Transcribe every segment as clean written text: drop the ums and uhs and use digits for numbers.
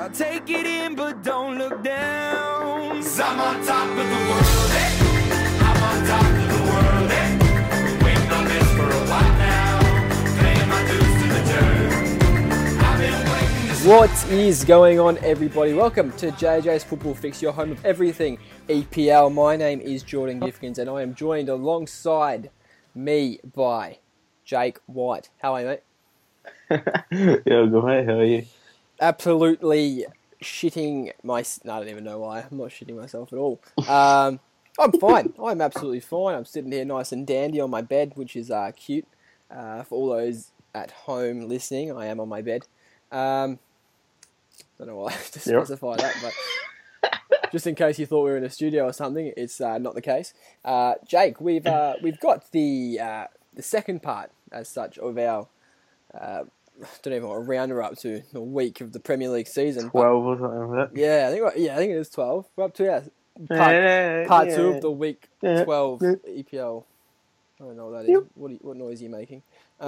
Now take it in, but don't look down. 'Cause I'm on top of the world, eh? I'm on top of the world, eh? Been waiting on this for a while now. Paying my dues to the dirt. I've been waiting to... What is going on, everybody? Welcome to JJ's Football Fix, your home of everything EPL. My name is Jordan Gifkins, and I am joined alongside me by Jake White. How are you, mate? Yeah, good mate. How are you? Absolutely shitting my... No, I don't even know why. I'm not shitting myself at all. I'm fine. I'm absolutely fine. I'm sitting here nice and dandy on my bed, which is cute. For all those at home listening, I am on my bed. Don't know why I have to specify that, but just in case you thought we were in a studio or something, it's not the case. Jake, we've got the second part, as such, of our... I don't even know what round we're up to, a week of the Premier League season. 12 or something like that. Yeah, I think it is 12. We're up to part 2 of the week 12 EPL. I don't know what that is. What noise are you making?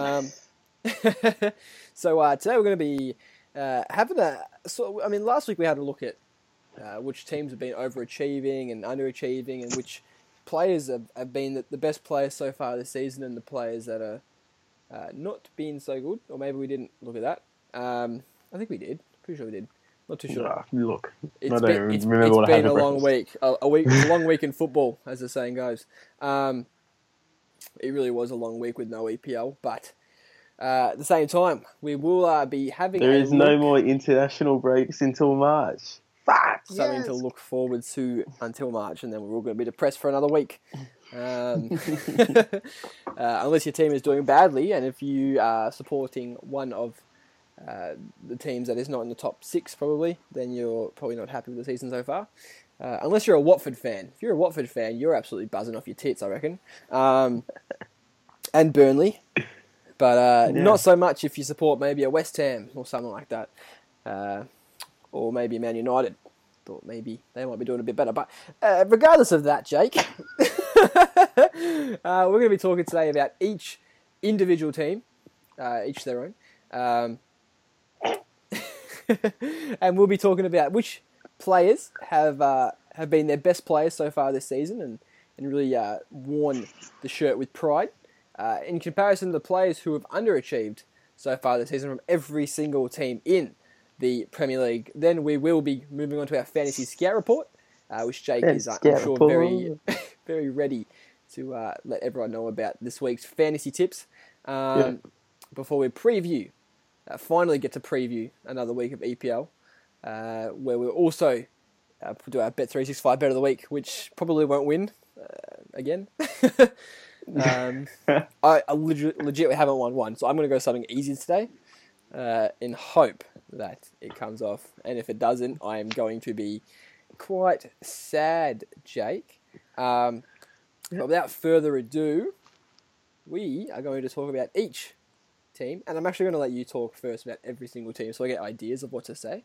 So today we're going to be having last week we had a look at which teams have been overachieving and underachieving, and which players have been the best players so far this season, and the players that are not been so good, or maybe we didn't look at that. I think we did. Pretty sure we did. Not too sure. Nah, look, It's been a long week. A long week in football, as the saying goes. It really was a long week with no EPL, but at the same time, we will be having. There is no more international breaks until March. Fuck. Something to look forward to until March, and then we're all going to be depressed for another week. Unless your team is doing badly, and if you are supporting one of the teams that is not in the top 6, probably, then you're probably not happy with the season so far. Unless you're a Watford fan. If you're a Watford fan, you're absolutely buzzing off your tits, I reckon. And Burnley. But not so much if you support maybe a West Ham or something like that. Or maybe Man United. Thought maybe they might be doing a bit better. But regardless of that, Jake, we're going to be talking today about each individual team, each their own. And we'll be talking about which players have been their best players so far this season and really worn the shirt with pride, in comparison to the players who have underachieved so far this season from every single team in the Premier League. Then we will be moving on to our Fantasy Scout Report, which Jake is, I'm sure, very, very ready to let everyone know about this week's fantasy tips. Before we finally get to preview another week of EPL, where we'll also do our Bet365 Bet of the Week, which probably won't win again. I legit haven't won one, so I'm going to go something easy today, in hope that it comes off. And if it doesn't, I am going to be quite sad, Jake. But without further ado, we are going to talk about each team, and I'm actually going to let you talk first about every single team, so I get ideas of what to say.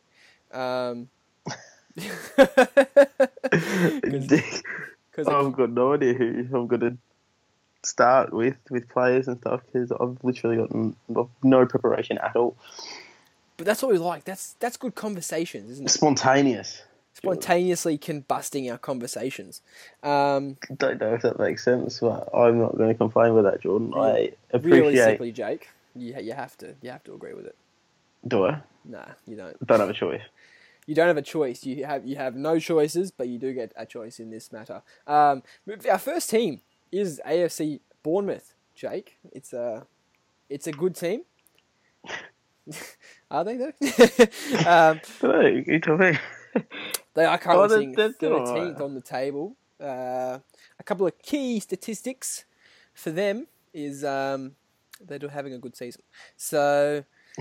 I've got no idea who I'm going to start with players and stuff, because I've literally got no preparation at all. But that's what we like. That's good conversations, isn't it? Spontaneously combusting our conversations. Don't know if that makes sense, but I'm not going to complain with that, Jordan. I appreciate. Realistically, Jake, you have to agree with it. Do I? Nah, you don't. Don't have a choice. You don't have a choice. You have no choices, but you do get a choice in this matter. Our first team is AFC Bournemouth, Jake. It's a good team. Are they though? You tell me. They are currently 13th on the table. A couple of key statistics for them is they're having a good season. So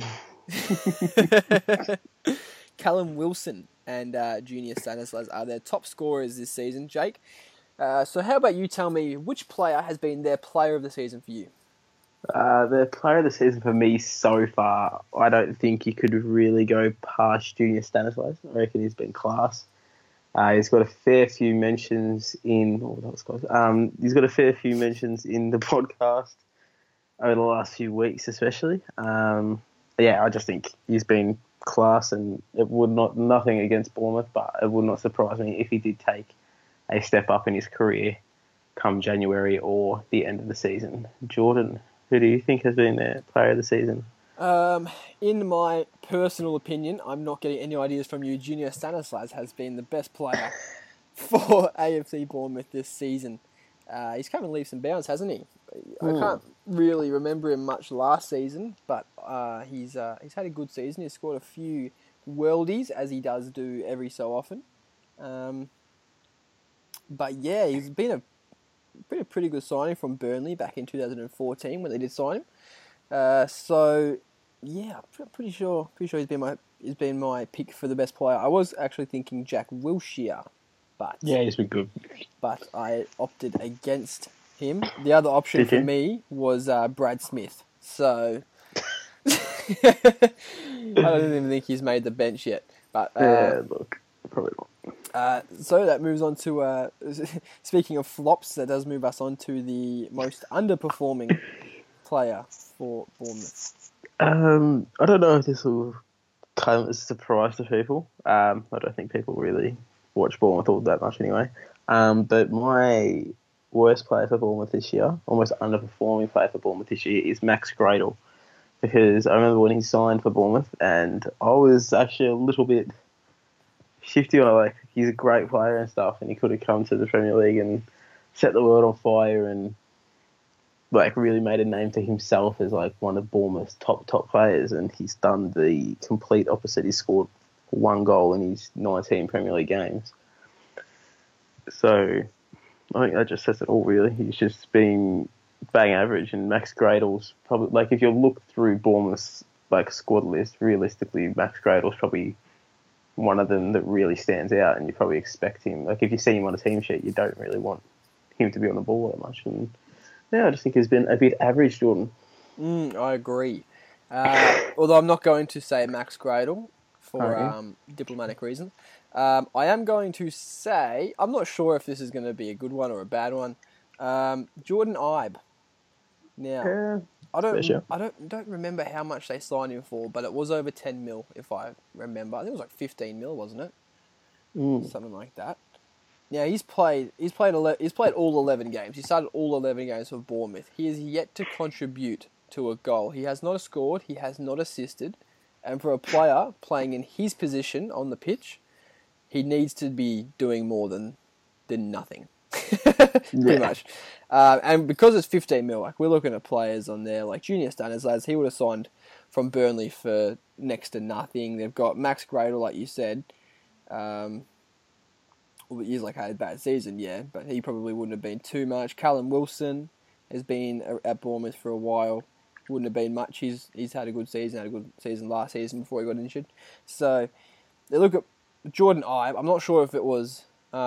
Callum Wilson and Junior Stanislas are their top scorers this season, Jake. So how about you tell me which player has been their player of the season for you? The player of the season for me so far, I don't think you could really go past Junior Stanislas. I reckon he's been class. He's got a fair few mentions in. He's got a fair few mentions in the podcast over the last few weeks, especially. I just think he's been class, and it would not nothing against Bournemouth, but it would not surprise me if he did take a step up in his career come January or the end of the season. Jordan, who do you think has been their player of the season? In my personal opinion, I'm not getting any ideas from you. Junior Stanislas has been the best player for AFC Bournemouth this season. He's come in leaps and bounds, hasn't he? I can't really remember him much last season, but he's had a good season. He's scored a few worldies, as he does do every so often. But yeah, he's been a pretty good signing from Burnley back in 2014 when they did sign him. So yeah, pretty sure he's been my pick for the best player. I was actually thinking Jack Wilshere, but Yeah, he's been good. but I opted against him. The other option Did for you? me was Brad Smith. So I don't even think he's made the bench yet. But Yeah, look, probably not. so that moves on to speaking of flops, that does move us on to the most underperforming player for Bournemouth. I don't know if this will come as a surprise to people. I don't think people really watch Bournemouth all that much anyway. But my worst player for Bournemouth this year, almost underperforming player for Bournemouth this year, is Max Gradle. Because I remember when he signed for Bournemouth, and I was actually a little bit shifty on it. Like, he's a great player and stuff, and he could have come to the Premier League and set the world on fire and like really made a name for himself as like one of Bournemouth's top players, and he's done the complete opposite. He scored 1 goal in his 19 Premier League games. So I think that just says it all, really. He's just been bang average, and Max Gradle's probably, like, if you look through Bournemouth's like squad list, realistically, Max Gradle's probably one of them that really stands out, and you probably expect him. Like, if you see him on a team sheet, you don't really want him to be on the ball that much. And yeah, I just think he's been a bit average, Jordan. I agree. Although I'm not going to say Max Gradle for diplomatic reasons. I am going to say, I'm not sure if this is going to be a good one or a bad one. Jordan Ibe. Now, I don't remember how much they signed him for, but it was over 10 mil if I remember. I think it was like 15 mil, wasn't it? Something like that. Now he's played all 11 games. He started all 11 games for Bournemouth. He has yet to contribute to a goal. He has not scored. He has not assisted. And for a player playing in his position on the pitch, he needs to be doing more than nothing. Pretty much. And because it's 15 mil, like, we're looking at players on there like Junior Stanislas. He would have signed from Burnley for next to nothing. They've got Max Gradle, like you said. He's like had a bad season, yeah, but he probably wouldn't have been too much. Callum Wilson has been at Bournemouth for a while. Wouldn't have been much. He's had a good season last season before he got injured. So they look at Jordan Ibe. I'm not sure if it was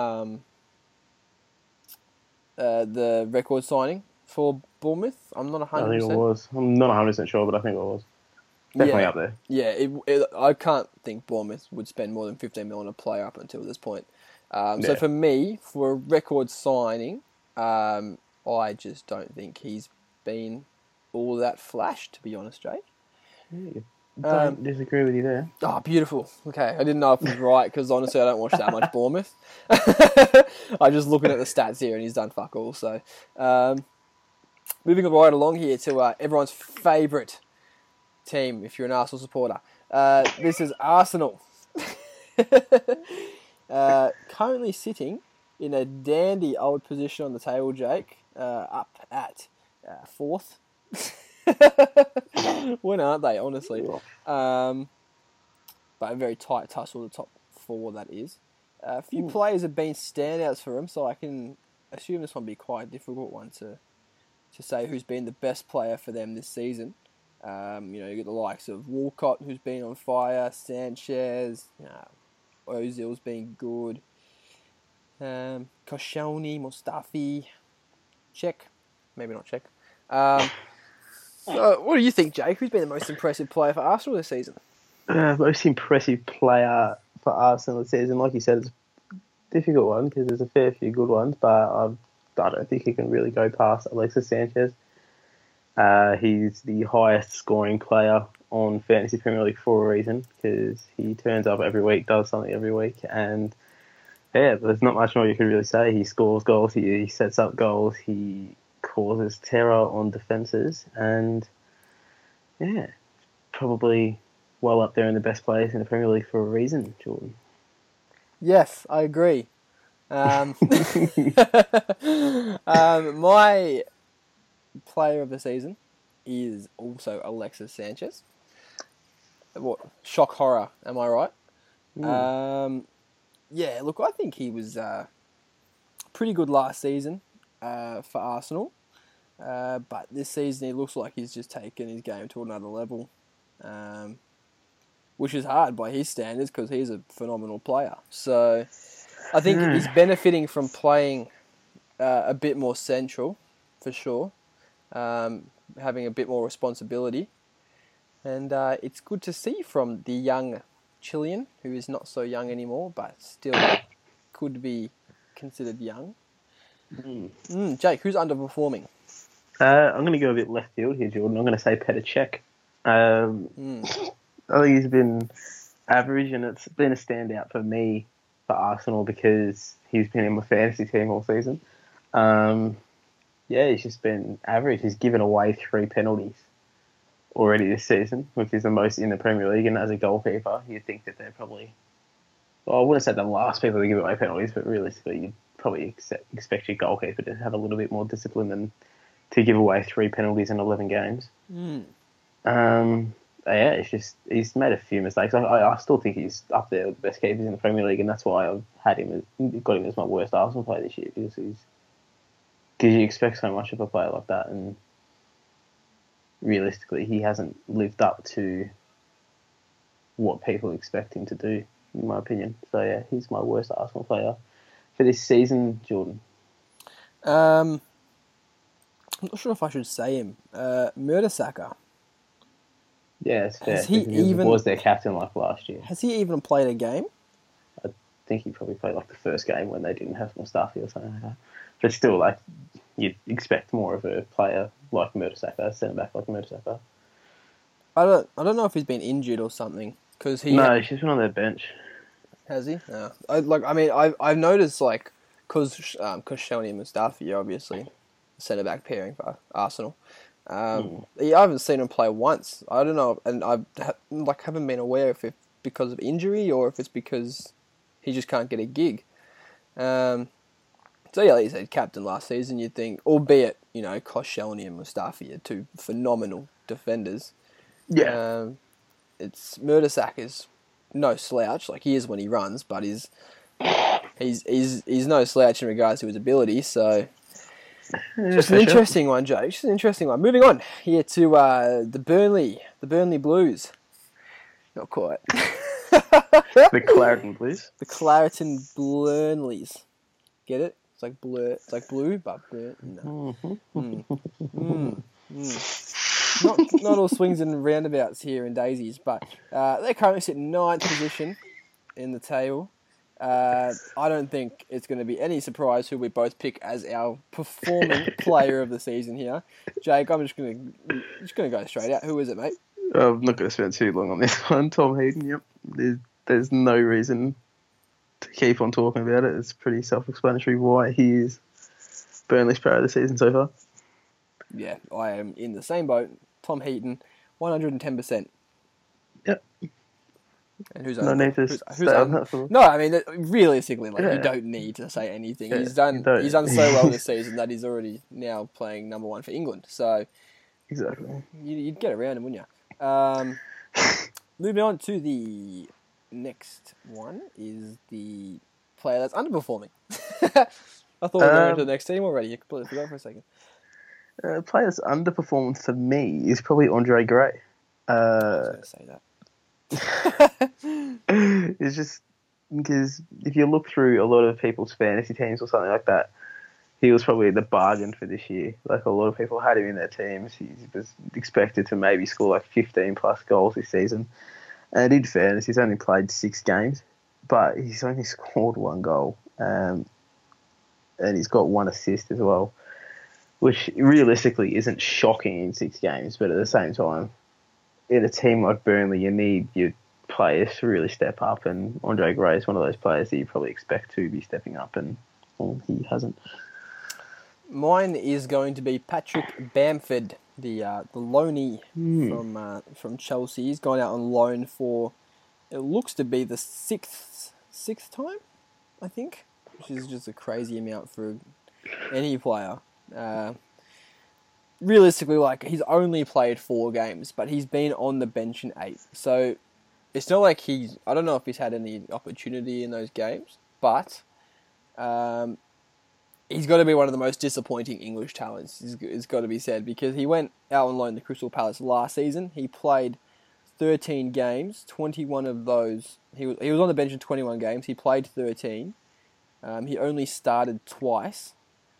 the record signing for Bournemouth. I'm not 100%. I think it was. I'm not 100% sure, but I think it was. Definitely up there. Yeah, I can't think Bournemouth would spend more than 15 million on a player up until this point. So for me, for a record signing, I just don't think he's been all that flash, to be honest, Jake. Yeah, don't disagree with you there. Oh, beautiful. Okay, I didn't know if it was right, because honestly I don't watch that much Bournemouth. I'm just looking at the stats here and he's done fuck all. So, moving right along here to everyone's favourite team, if you're an Arsenal supporter. This is Arsenal. Currently sitting in a dandy old position on the table, Jake, up at 4th. When aren't they, honestly? But a very tight tussle, the top 4, that is. A few players have been standouts for them, so I can assume this one will be quite a difficult one to say who's been the best player for them this season. You get the likes of Walcott, who's been on fire, Sanchez, Ozil's been good, Koscielny, Mustafi, Czech, maybe not Czech. So what do you think, Jake? Who's been the most impressive player for Arsenal this season? Most impressive player for Arsenal this season, like you said, it's a difficult one because there's a fair few good ones, but I don't think he can really go past Alexis Sanchez. He's the highest scoring player on Fantasy Premier League for a reason, because he turns up every week, does something every week, and yeah, there's not much more you could really say. He scores goals, he sets up goals, he causes terror on defences, and yeah, probably well up there in the best players in the Premier League for a reason, Jordan. Yes, I agree. My player of the season is also Alexis Sanchez. What shock horror? Am I right? Yeah. Look, I think he was pretty good last season for Arsenal, but this season he looks like he's just taken his game to another level, which is hard by his standards because he's a phenomenal player. So I think he's benefiting from playing a bit more central, for sure, having a bit more responsibility. And it's good to see from the young Chilean, who is not so young anymore, but still could be considered young. Jake, who's underperforming? I'm going to go a bit left field here, Jordan. I'm going to say Petr Cech. I think he's been average, and it's been a standout for me for Arsenal because he's been in my fantasy team all season. He's just been average. He's given away 3 penalties already this season, which is the most in the Premier League. And as a goalkeeper, you'd think that they're probably, well, I wouldn't say the last people to give away penalties, but realistically, you'd probably expect your goalkeeper to have a little bit more discipline than to give away 3 penalties in 11 games. It's just he's made a few mistakes. I still think he's up there with the best keepers in the Premier League, and that's why I've got him as my worst Arsenal player this year, because you expect so much of a player like that, and realistically, he hasn't lived up to what people expect him to do, in my opinion. So yeah, he's my worst Arsenal player for this season, Jordan. I'm not sure if I should say him. Mertesacker. Yeah, it's fair. He was their captain like last year. Has he even played a game? I think he probably played like the first game when they didn't have Mustafi or something like that. But still, like, you'd expect more of a player like Mertesacker, centre back like Mertesacker. I don't know if he's been injured or something, because he's been on their bench. Has he? No. I've noticed, like, because Koscielny and Mustafi are obviously centre back pairing for Arsenal. I haven't seen him play once. I don't know, and I haven't been aware if it's because of injury or if it's because he just can't get a gig. So yeah, like you said, captain last season. You'd think, albeit Koscielny and Mustafi are 2 phenomenal defenders. Yeah, it's Mertesacker's no slouch. Like, he is when he runs, but he's no slouch in regards to his ability. So. Just an interesting one, Joe. Just an interesting one. Moving on here to the Burnley Blues. Not quite. The Clareton Blues. The Clareton Burnleys. Get it? It's like blur. It's like blue, but blur. No. Not all swings and roundabouts here in daisies, but they currently sit in 9th position in the table. I don't think it's going to be any surprise who we both pick as our performing player of the season here. Jake, I'm just going to go straight out. Who is it, mate? I'm not going to spend too long on this one. Tom Heaton, yep. There's no reason to keep on talking about it. It's pretty self-explanatory why he is Burnley's player of the season so far. Yeah, I am in the same boat. Tom Heaton, 110%. Yep. And who's no need to who's on that. No, I mean, realistically, you don't need to say anything. Yeah, he's done so well this season that he's already now playing number 1 for England. So exactly, you'd get around him, wouldn't you? Moving on to the next one is the player that's underperforming. I thought we were going to the next team already. I completely forgot for a second. Player that's underperformed for me is probably Andre Gray. I was going to say that. It's just because if you look through a lot of people's fantasy teams or something like that, he was probably the bargain for this year. Like, a lot of people had him in their teams. He was expected to maybe score like 15 plus goals this season. And in fairness, he's only played 6 games, but he's only scored 1 goal. And he's got 1 assist as well, which realistically isn't shocking in 6 games, but at the same time, in a team like Burnley, you need your players to really step up, and Andre Gray is one of those players that you probably expect to be stepping up, and well, he hasn't. Mine is going to be Patrick Bamford, the loanee from Chelsea. He's gone out on loan for, it looks to be the sixth time, I think, which is just a crazy amount for any player. Realistically, like, he's only played 4 games, but he's been on the bench in 8. So it's not like I don't know if he's had any opportunity in those games, but he's got to be one of the most disappointing English talents, it's got to be said, because he went out on loan to Crystal Palace last season. He played 13 games, 21 of those, he was on the bench in 21 games, he played 13. He only started twice.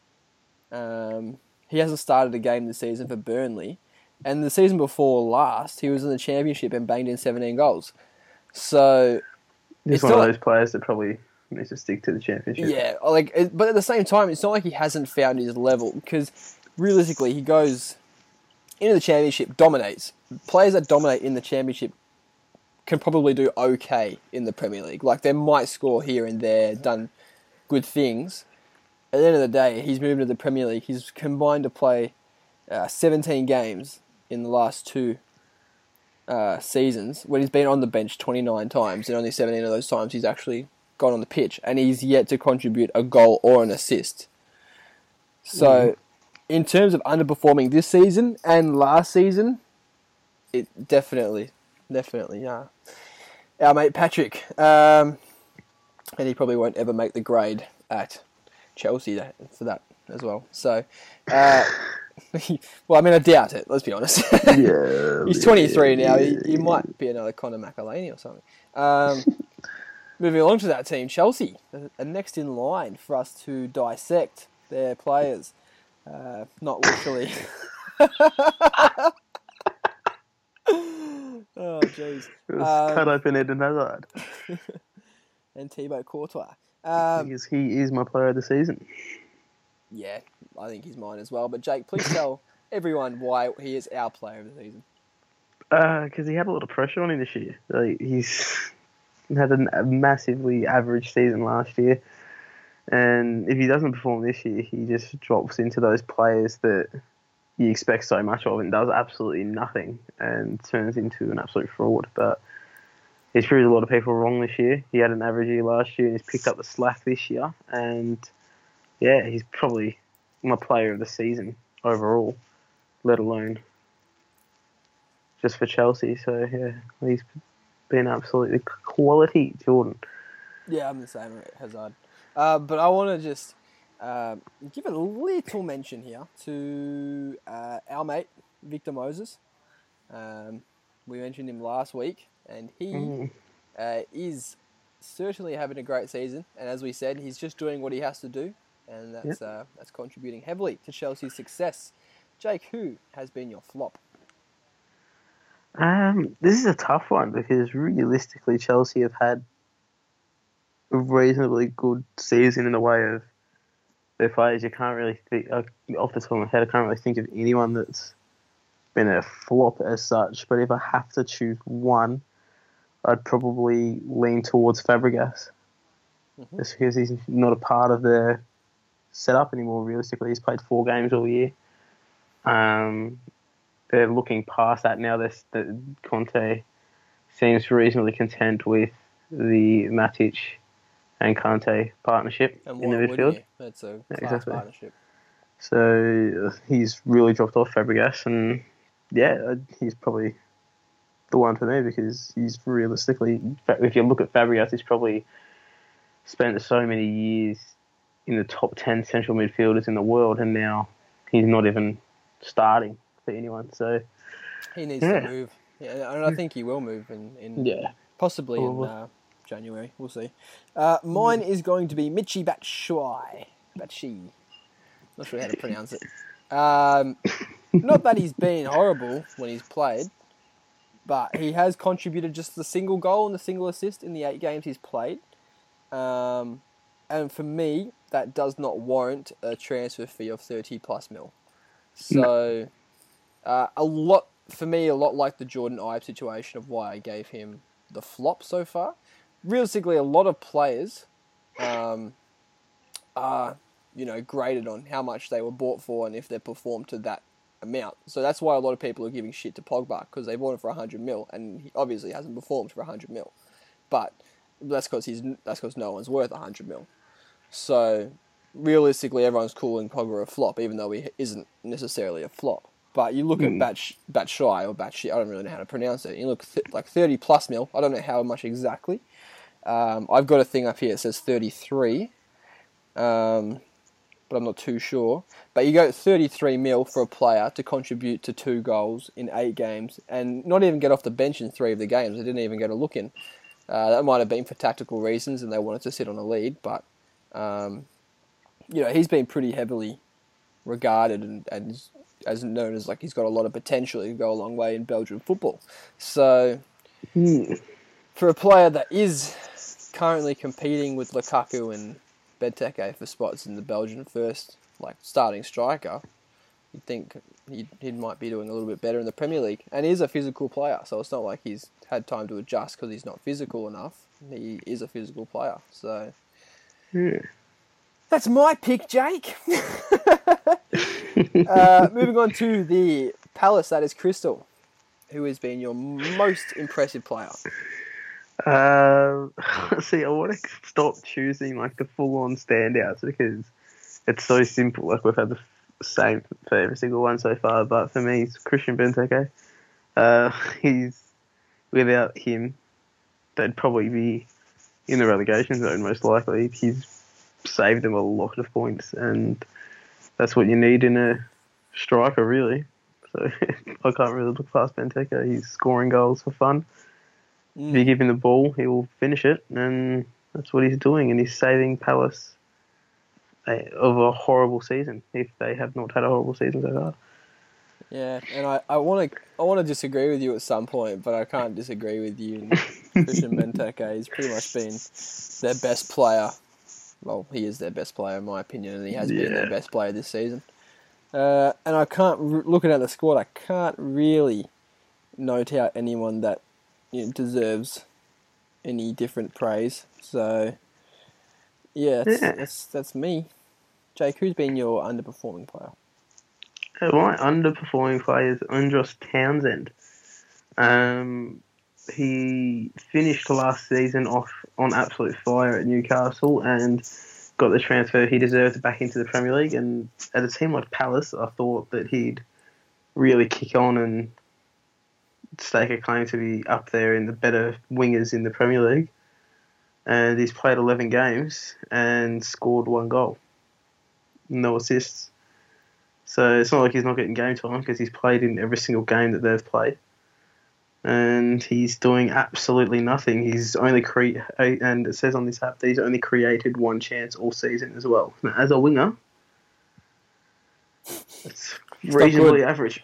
He hasn't started a game this season for Burnley. And the season before last, he was in the Championship and banged in 17 goals. So He's one of those players that probably needs to stick to the Championship. Yeah, but at the same time, it's not like he hasn't found his level, because realistically, he goes into the Championship, dominates. Players that dominate in the Championship can probably do okay in the Premier League. Like, they might score here and there, done good things. At the end of the day, he's moved to the Premier League. He's combined to play 17 games in the last 2 seasons, when he's been on the bench 29 times, and only 17 of those times he's actually gone on the pitch, and he's yet to contribute a goal or an assist. So, in terms of underperforming this season and last season, it definitely, yeah. Our mate Patrick, and he probably won't ever make the grade at Chelsea for that as well. So, well, I mean, I doubt it, let's be honest. Yeah. He's 23 now. He might be another Conor McAleny or something. Moving along to that team, Chelsea are next in line for us to dissect their players. Not literally. Oh, jeez. Cut open Eden Hazard. And Thibaut Courtois. He is my player of the season. Yeah, I think he's mine as well. But Jake, please tell everyone why he is our player of the season. Because he had a lot of pressure on him this year. He's had a massively average season last year, and if he doesn't perform this year, he just drops into those players that you expect so much of and does absolutely nothing and turns into an absolute fraud. But he's proved a lot of people wrong this year. He had an average year last year and he's picked up the slack this year, and yeah, he's probably my player of the season overall, let alone just for Chelsea. So yeah, he's been absolutely quality, Jordan. Yeah, I'm the same, Hazard. But I want to just give a little mention here to our mate, Victor Moses. We mentioned him last week, and he is certainly having a great season. And as we said, he's just doing what he has to do, and that's contributing heavily to Chelsea's success. Jake, who has been your flop? This is a tough one because realistically, Chelsea have had a reasonably good season in the way of their players. You can't really think, off the top of my head, I can't really think of anyone that's been a flop as such. But if I have to choose one, I'd probably lean towards Fabregas. Just because he's not a part of their setup anymore, realistically. He's played 4 games all year. They're looking past that now. Conte seems reasonably content with the Matic and Kante partnership in the midfield. That's a class partnership. So he's really dropped off Fabregas, and yeah, he's probably the one for me because he's realistically, if you look at Fabregas, he's probably spent so many years in the top 10 central midfielders in the world, and now he's not even starting for anyone. So he needs to move. Yeah, and I think he will move in possibly in January. We'll see. Mine is going to be Michy Batshuayi. Not sure how to pronounce it. Not that he's been horrible when he's played, but he has contributed just the single goal and the single assist in the 8 games he's played. And for me, that does not warrant a transfer fee of 30+ mil. So, a lot for me, a lot like the Jordan Ibe situation of why I gave him the flop so far. Realistically, a lot of players are, graded on how much they were bought for and if they performed to that amount. So that's why a lot of people are giving shit to Pogba, because they bought him for 100 mil, and he obviously hasn't performed for 100 mil. But that's because no one's worth 100 mil. So realistically, everyone's calling Pogba a flop, even though he isn't necessarily a flop. But you look at Batshuayi, or Batshi, I don't really know how to pronounce it. You look like 30 plus mil. I don't know how much exactly. I've got a thing up here that says 33, but I'm not too sure. But you go 33 mil for a player to contribute to 2 goals in 8 games, and not even get off the bench in 3 of the games. They didn't even get a look in. That might have been for tactical reasons, and they wanted to sit on a lead. But he's been pretty heavily regarded and as known as he's got a lot of potential. He can go a long way in Belgian football. So for a player that is currently competing with Lukaku and Benteke for spots in the Belgian first, starting striker, you'd think he might be doing a little bit better in the Premier League. And he is a physical player, so it's not like he's had time to adjust because he's not physical enough. He is a physical player. So that's my pick, Jake. Moving on to the Palace, that is Crystal. Who has been your most impressive player? See, I want to stop choosing the full-on standouts because it's so simple. We've had the same for every single one so far, but for me, it's Christian Benteke. Without him, they'd probably be in the relegation zone most likely. He's saved them a lot of points, and that's what you need in a striker, really. So I can't really look past Benteke. He's scoring goals for fun. If you give him the ball, he will finish it, and that's what he's doing. And he's saving Palace of a horrible season, if they have not had a horrible season so far. Yeah, and I want to disagree with you at some point, but I can't disagree with you. Christian Benteke, he's pretty much been their best player. Well, he is their best player in my opinion, and he has been their best player this season. And I can't, looking at the squad, I can't really note out anyone that deserves any different praise. So, that's me. Jake, who's been your underperforming player? My underperforming player is Andros Townsend. He finished last season off on absolute fire at Newcastle and got the transfer he deserved back into the Premier League. And at a team like Palace, I thought that he'd really kick on and stake a claim to be up there in the better wingers in the Premier League. And he's played 11 games and scored 1 goal. No assists. So it's not like he's not getting game time because he's played in every single game that they've played. And he's doing absolutely nothing. He's only and it says on this app that he's only created 1 chance all season as well. Now, as a winger, it's reasonably average.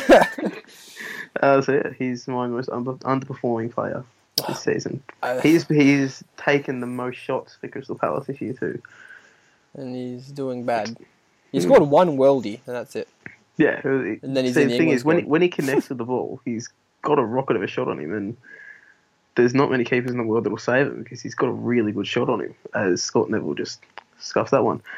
So yeah, he's my most underperforming player this season. He's taken the most shots for Crystal Palace this year too. And he's doing bad. He's scored 1 worldie, and that's it. Yeah. And then he's the in the thing is, squad. when he connects with the ball, he's got a rocket of a shot on him, and there's not many keepers in the world that will save him because he's got a really good shot on him, as Scott Neville just scuffs that one.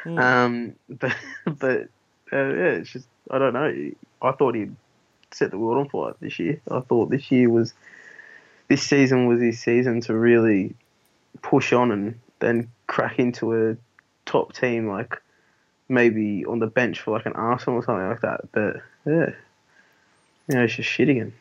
It's just, I don't know. I thought he'd set the world on fire this year. I thought this season was his season to really push on and then crack into a top team, maybe on the bench for an Arsenal or something like that. But it's just shit again.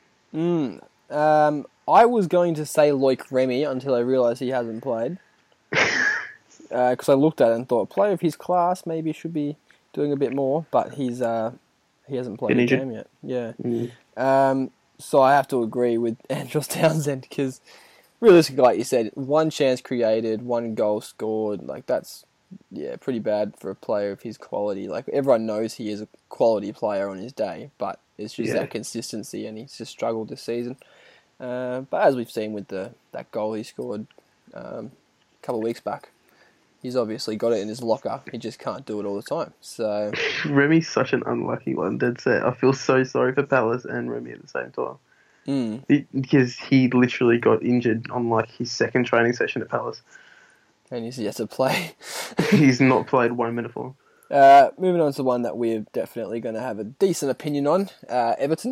I was going to say Loic Remy until I realised he hasn't played. Because I looked at it and thought, a player of his class maybe should be doing a bit more, but he hasn't played a game yet. Yeah. So I have to agree with Andros Townsend because realistically, like you said, 1 chance created, 1 goal scored. That's pretty bad for a player of his quality. Everyone knows he is a quality player on his day, but it's just that consistency, and he's just struggled this season. But as we've seen with that goal he scored a couple of weeks back, He's obviously got it in his locker. He just can't do it all the time. So Remy's such an unlucky one, dead set. I feel so sorry for Palace and Remy at the same time. Because he literally got injured on like his second training session at Palace. and he's yet to play. He's not played 1 minute for him. Moving on to one that we're definitely going to have a decent opinion on, Everton.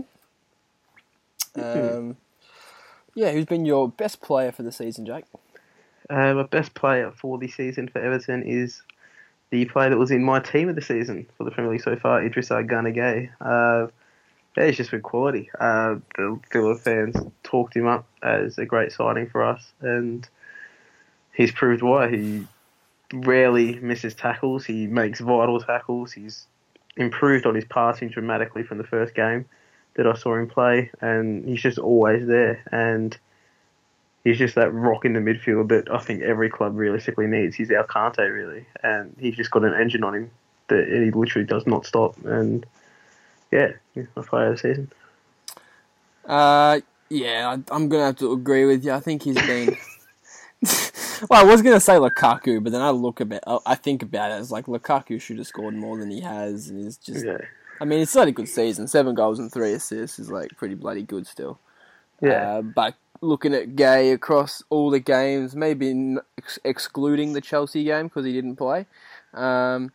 Who's been your best player for the season, Jake? My best player for the season for Everton is the player that was in my team of the season for the Premier League so far, Idrissa Gana Gueye. He's just been quality. The Villa fans talked him up as a great signing for us, and he's proved why. He rarely misses tackles. He makes vital tackles. He's improved on his passing dramatically from the first game that I saw him play, and he's just always there. And he's just that rock in the midfield that I think every club realistically needs. He's our Kante, really, and he's just got an engine on him that he literally does not stop. And yeah, my player of the season. I'm going to have to agree with you. I think he's been... Well, I was going to say Lukaku, but then I think about it as like Lukaku should have scored more than he has, and he's just... Yeah. I mean, it's not a good season. 7 goals and 3 assists is like pretty bloody good still. Yeah. But looking at Gueye across all the games, maybe excluding the Chelsea game because he didn't play. Yep.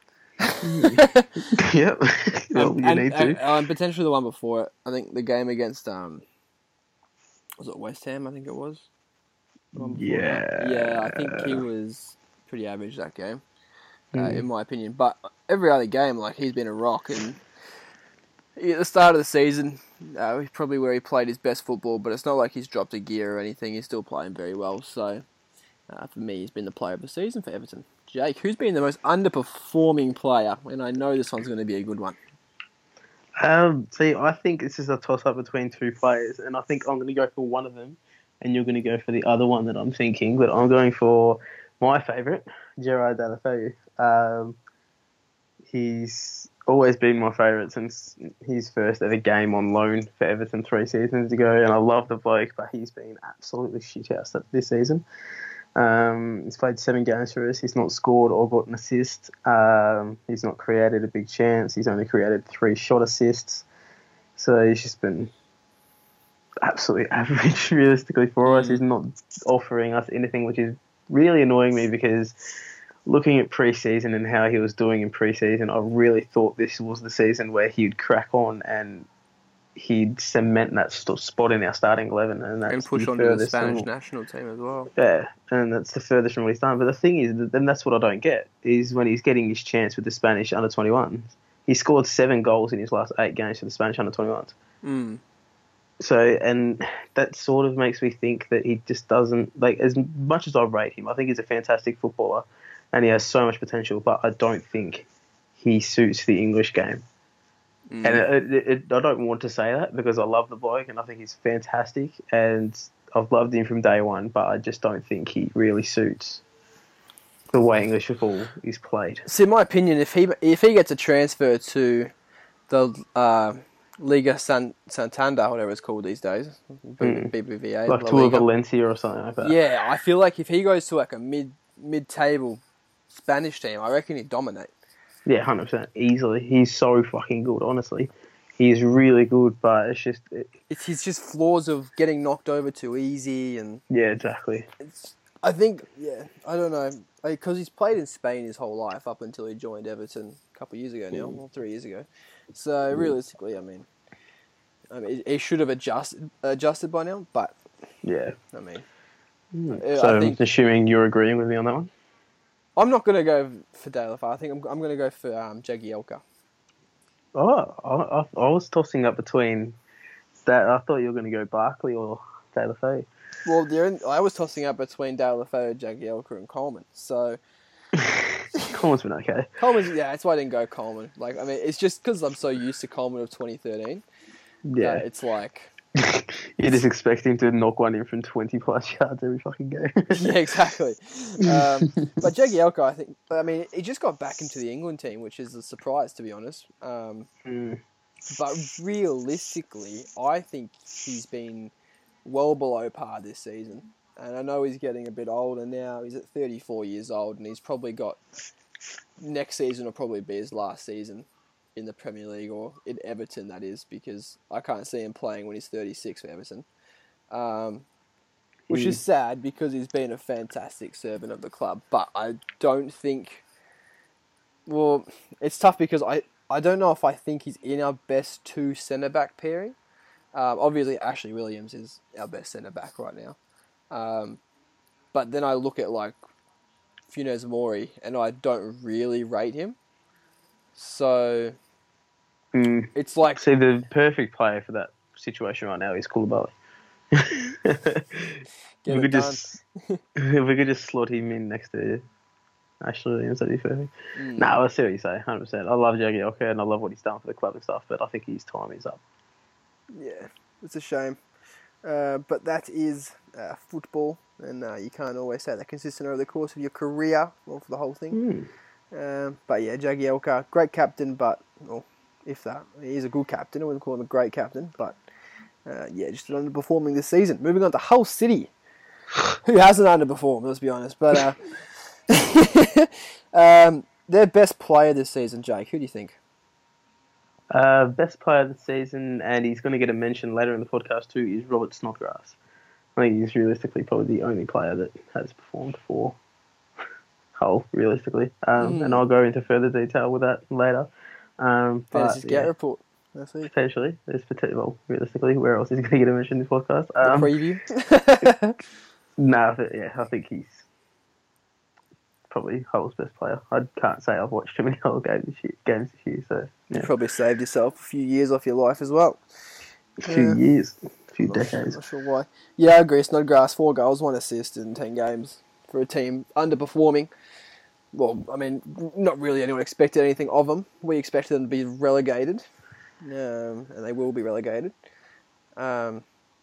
Well, you need to. And potentially the one before it. I think the game against was it West Ham? I think it was. Yeah. Yeah, I think he was pretty average that game, in my opinion. But every other game, like he's been a rock. And at the start of the season, probably where he played his best football. But it's not like he's dropped a gear or anything. He's still playing very well. So for me, he's been the player of the season for Everton. Jake, who's been the most underperforming player? And I know this one's going to be a good one. I think this is a toss-up between 2 players, and I think I'm going to go for one of them, and you're going to go for the other one that I'm thinking. But I'm going for my favourite, Gerard Deulofeu. He's always been my favourite since his first ever game on loan for Everton 3 seasons ago, and I love the bloke, but he's been absolutely shithouse this season. He's played 7 games for us. He's not scored or got an assist. He's not created a big chance. He's only created 3 shot assists. So he's just been absolutely average, realistically, for us. He's not offering us anything, which is really annoying me because looking at pre-season and how he was doing in pre-season, I really thought this was the season where he'd crack on and he'd cement that spot in our starting 11, and push on to the Spanish national team as well. Yeah, and that's the furthest from what he's done. But the thing is, and that's what I don't get, is when he's getting his chance with the Spanish under-21s, he scored 7 goals in his last 8 games for the Spanish under-21s. So, and that sort of makes me think that he just doesn't, like, as much as I rate him, I think he's a fantastic footballer and he has so much potential, but I don't think he suits the English game. And I don't want to say that because I love the bloke and I think he's fantastic and I've loved him from day one, but I just don't think he really suits the way English football is played. So in my opinion, if he gets a transfer to the Liga Santander, whatever it's called these days, BBVA, like to a Valencia or something like that. Yeah, I feel like if he goes to like a mid-table Spanish team, I reckon he'd dominate. Yeah, 100%. Easily. He's so fucking good, honestly. He's really good, but it's just... It's just flaws of getting knocked over too easy and... Yeah, exactly. I think, I don't know. Because he's played in Spain his whole life up until he joined Everton a couple of years ago now, or 3 years ago. So, realistically, I mean, he should have adjusted by now, but... Yeah. I mean... So, I'm assuming you're agreeing with me on that one? I'm not going to go for Deulofeu. I think I'm going to go for Jagielka. Oh, I was tossing up between that. I thought you were going to go Barkley or Deulofeu. Well, I was tossing up between Deulofeu, Jagielka, and Coleman. So Coleman's been okay. That's why I didn't go Coleman. Like, I mean, it's just because I'm so used to Coleman of 2013. Yeah, it's like. You're just expecting to knock one in from 20 plus yards every fucking game. Yeah, exactly. But Jagielka, I think, he just got back into the England team, which is a surprise, to be honest. But realistically, I think he's been well below par this season. And I know he's getting a bit older now. He's at 34 years old, and he's probably got... Next season will probably be his last season in the Premier League, or in Everton, that is, because I can't see him playing when he's 36 for Everton. Which is sad, because he's been a fantastic servant of the club. But I don't think... Well, it's tough because I don't know if I think he's in our best two centre-back pairing. Obviously, Ashley Williams is our best centre-back right now. But then I look at, like, Funes Mori, and I don't really rate him. So, it's like... See, the perfect player for that situation right now is Koulibaly. If we could just slot him in next to Ashley Williams, that'd be perfect. No, I see what you say, 100%. I love Jagielka, and I love what he's done for the club and stuff, but I think his time is up. Yeah, it's a shame. But that is football, and you can't always say that consistent over the course of your career or for the whole thing. But yeah, Jagielka, great captain, but, well, if that, he's a good captain. I wouldn't call him a great captain, but just underperforming this season. Moving on to Hull City, who hasn't underperformed, let's be honest. But their best player this season, Jake, who do you think? Best player of the season, and he's going to get a mention later in the podcast too, is Robert Snodgrass. I think he's realistically probably the only player that has performed for Hull, realistically. And I'll go into further detail with that later. Fantasy Scout report. Potentially. Well, realistically, where else is he going to get a mention in this podcast? The preview? I think he's probably Hull's best player. I can't say I've watched too many Hull games this year, so... Yeah. You probably saved yourself a few years off your life as well. A few years. A few decades. Not sure why. Yeah, I agree. Snodgrass, 4 goals, 1 assist in 10 games for a team underperforming. Well, I mean, not really anyone expected anything of them. We expected them to be relegated. And they will be relegated. Yeah.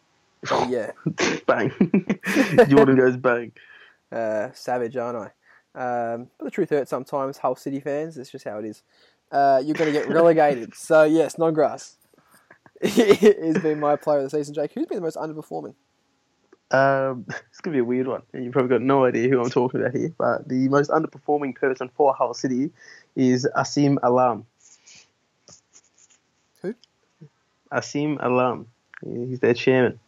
Bang. Jordan goes bang. Savage, aren't I? But the truth hurts sometimes, Hull City fans. It's just how it is. You're going to get relegated. So, yeah, Snodgrass has been my player of the season. Jake, who's been the most underperforming? It's going to be a weird one. And you've probably got no idea who I'm talking about here. But the most underperforming person for Hull City is Asim Alam. Who? Asim Alam. He's their chairman.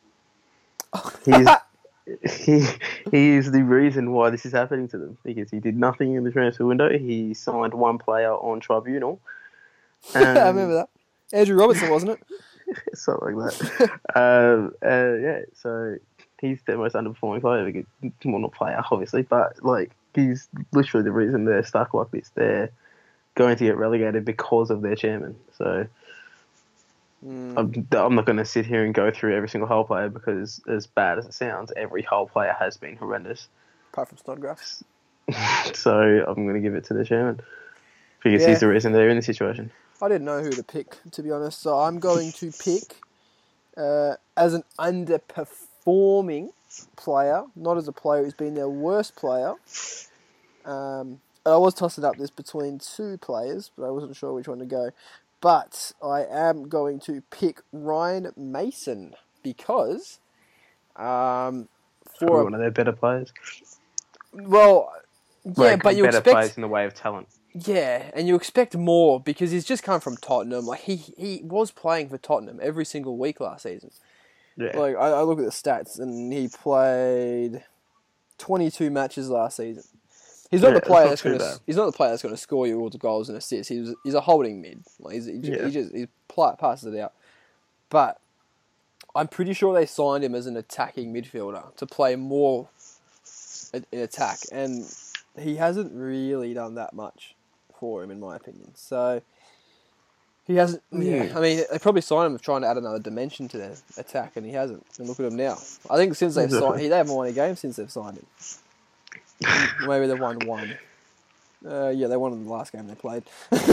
He is the reason why this is happening to them, because he did nothing in the transfer window. He signed 1 player on tribunal. I remember that. Andrew Robertson, wasn't it? Something like that. So he's the most underperforming player. Well, not player, obviously, but like he's literally the reason they're stuck like this. They're going to get relegated because of their chairman. So I'm not going to sit here and go through every single Hull player, because as bad as it sounds, every Hull player has been horrendous. Apart from Snodgrass. So I'm going to give it to the chairman, because he's the reason they're in this situation. I didn't know who to pick, to be honest, so I'm going to pick as an underperforming player, not as a player who's been their worst player. I was tossing up this between 2 players, but I wasn't sure which one to go. But I am going to pick Ryan Mason, because for one of their better players. Well, yeah, but you better expect players in the way of talent. Yeah, and you expect more, because he's just come from Tottenham. Like he was playing for Tottenham every single week last season. Yeah. Like I look at the stats, and he played 22 matches last season. He's not the player that's going to. He's not the player that's going to score you all the goals and assists. He's a holding mid. Like he passes it out. But I'm pretty sure they signed him as an attacking midfielder to play more in attack, and he hasn't really done that much for him, in my opinion. So he hasn't. Yeah, I mean, they probably signed him trying to add another dimension to their attack, and he hasn't. And look at him now. I think since they've signed, they haven't won a game since they've signed him. Maybe they won 1. Yeah, they won in the last game they played.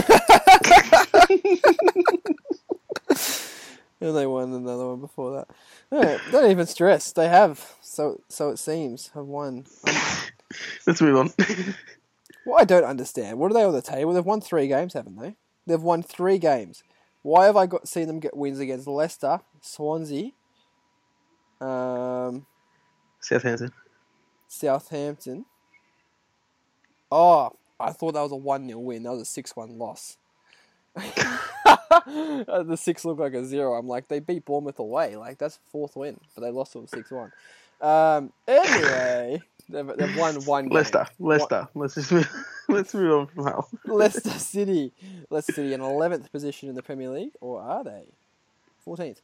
And they won another one before that. No, don't even stress. They have. So it seems, have won. Let's move on. What I don't understand, what are they on the table? They've won 3 games, haven't they? They've won 3 games. Why have I seen them get wins against Leicester, Swansea, Southampton. Southampton. Oh, I thought that was a 1-0 win. That was a 6-1 loss. The 6 looked like a 0. I'm like, they beat Bournemouth away. Like, that's 4th win, but they lost to them 6-1. Anyway, they've won 1 game. Leicester. Let's move on from Hull. Leicester City in 11th position in the Premier League, or are they? 14th.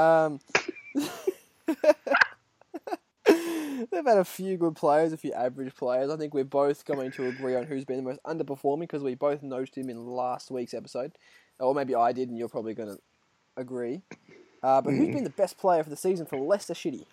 They've had a few good players, a few average players. I think we're both going to agree on who's been the most underperforming because we both noticed him in last week's episode. Or maybe I did and you're probably going to agree. But who's been the best player for the season for Leicester City?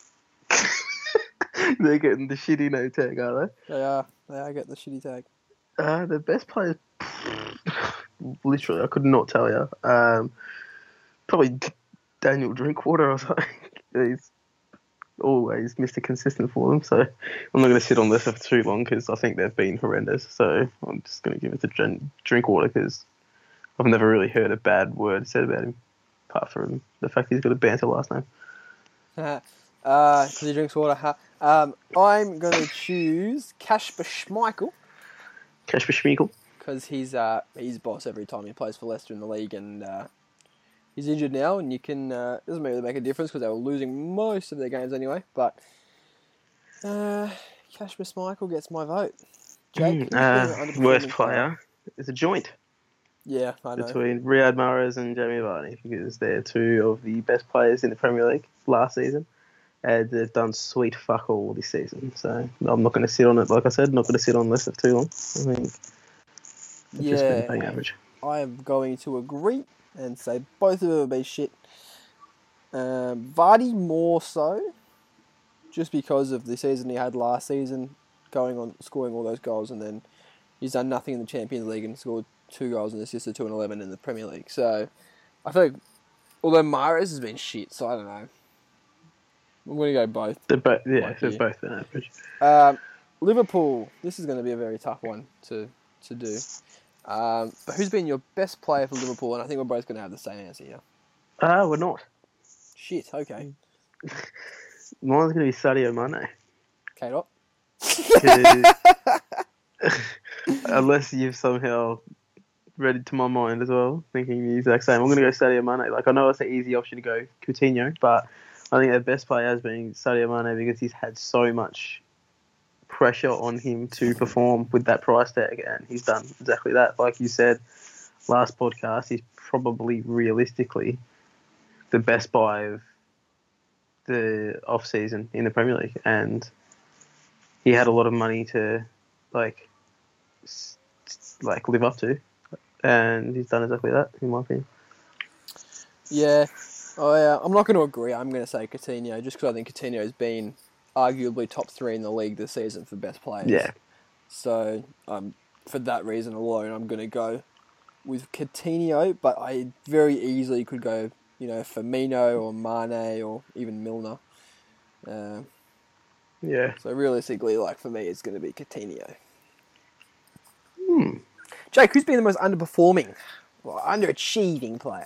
They're getting the shitty no tag, are they? They are getting the shitty tag. The best players, literally, I could not tell you. Probably Daniel Drinkwater or something. He's always Mr. Consistent for them, so I'm not going to sit on this for too long because I think they've been horrendous. So I'm just going to give it to Drinkwater because I've never really heard a bad word said about him, apart from the fact he's got a banter last name. Because he drinks water. I'm going to choose Kasper Schmeichel. Kasper Schmeichel. Because he's boss every time he plays for Leicester in the league, and he's injured now, and you can doesn't really make a difference because they were losing most of their games anyway. But Kasper Schmeichel gets my vote. Jake, worst player is a joint. Yeah, I know. Between Riyad Mahrez and Jamie Vardy, because they're two of the best players in the Premier League last season. And they've done sweet fuck all this season. So I'm not going to sit on it, like I said, not going to sit on Leicester for too long. I think they've just been paying average. I am going to agree and say both of them have been shit. Vardy more so, just because of the season he had last season, going on scoring all those goals, and then he's done nothing in the Champions League and scored 2 goals and assisted 2 and 11 in the Premier League. So I feel like, although Mahrez has been shit, so I don't know. I'm going to go both. They're both been average. Liverpool. This is going to be a very tough one to do. But who's been your best player for Liverpool? And I think we're both going to have the same answer here. We're not. Shit, okay. Mine's going to be Sadio Mane. K-Dot. Unless you've somehow read it to my mind as well, thinking the exact same. I'm going to go Sadio Mane. Like, I know it's an easy option to go Coutinho, but I think their best player has been Sadio Mane because he's had so much pressure on him to perform with that price tag, and he's done exactly that. Like you said last podcast, he's probably realistically the best buy of the off-season in the Premier League, and he had a lot of money to like live up to, and he's done exactly that, in my opinion. Yeah. Oh, yeah. I'm not going to agree. I'm going to say Coutinho, just because I think Coutinho has been arguably top 3 in the league this season for best players. Yeah. So, for that reason alone, I'm going to go with Coutinho, but I very easily could go, Firmino or Mane or even Milner. Yeah. So realistically, for me, it's going to be Coutinho. Jake, who's been the most underperforming or underachieving player?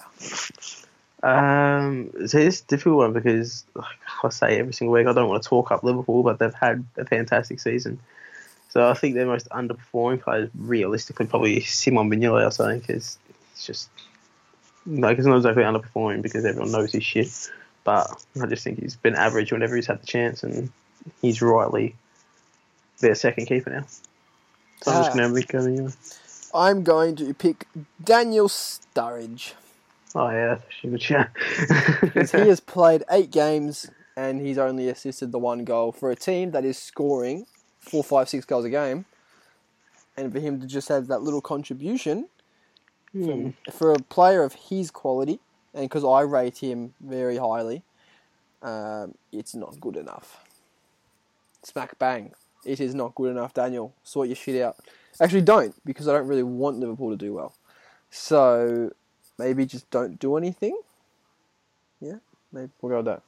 So it's a difficult one because, like I say every single week, I don't want to talk up Liverpool, but they've had a fantastic season. So I think their most underperforming player is realistically probably Simon Mignolet or something, because it's just, it's not exactly underperforming because everyone knows his shit, but I just think he's been average whenever he's had the chance, and he's rightly their second keeper now. So I'm just going to go Mignolet. I'm going to pick Daniel Sturridge. Oh, yeah, that's actually a good shout. Because he has played 8 games and he's only assisted the 1 goal for a team that is scoring 4, 5, 6 goals a game. And for him to just have that little contribution for a player of his quality, and because I rate him very highly, it's not good enough. Smack bang. It is not good enough, Daniel. Sort your shit out. Actually, don't, because I don't really want Liverpool to do well. So maybe just don't do anything. Yeah, maybe we'll go with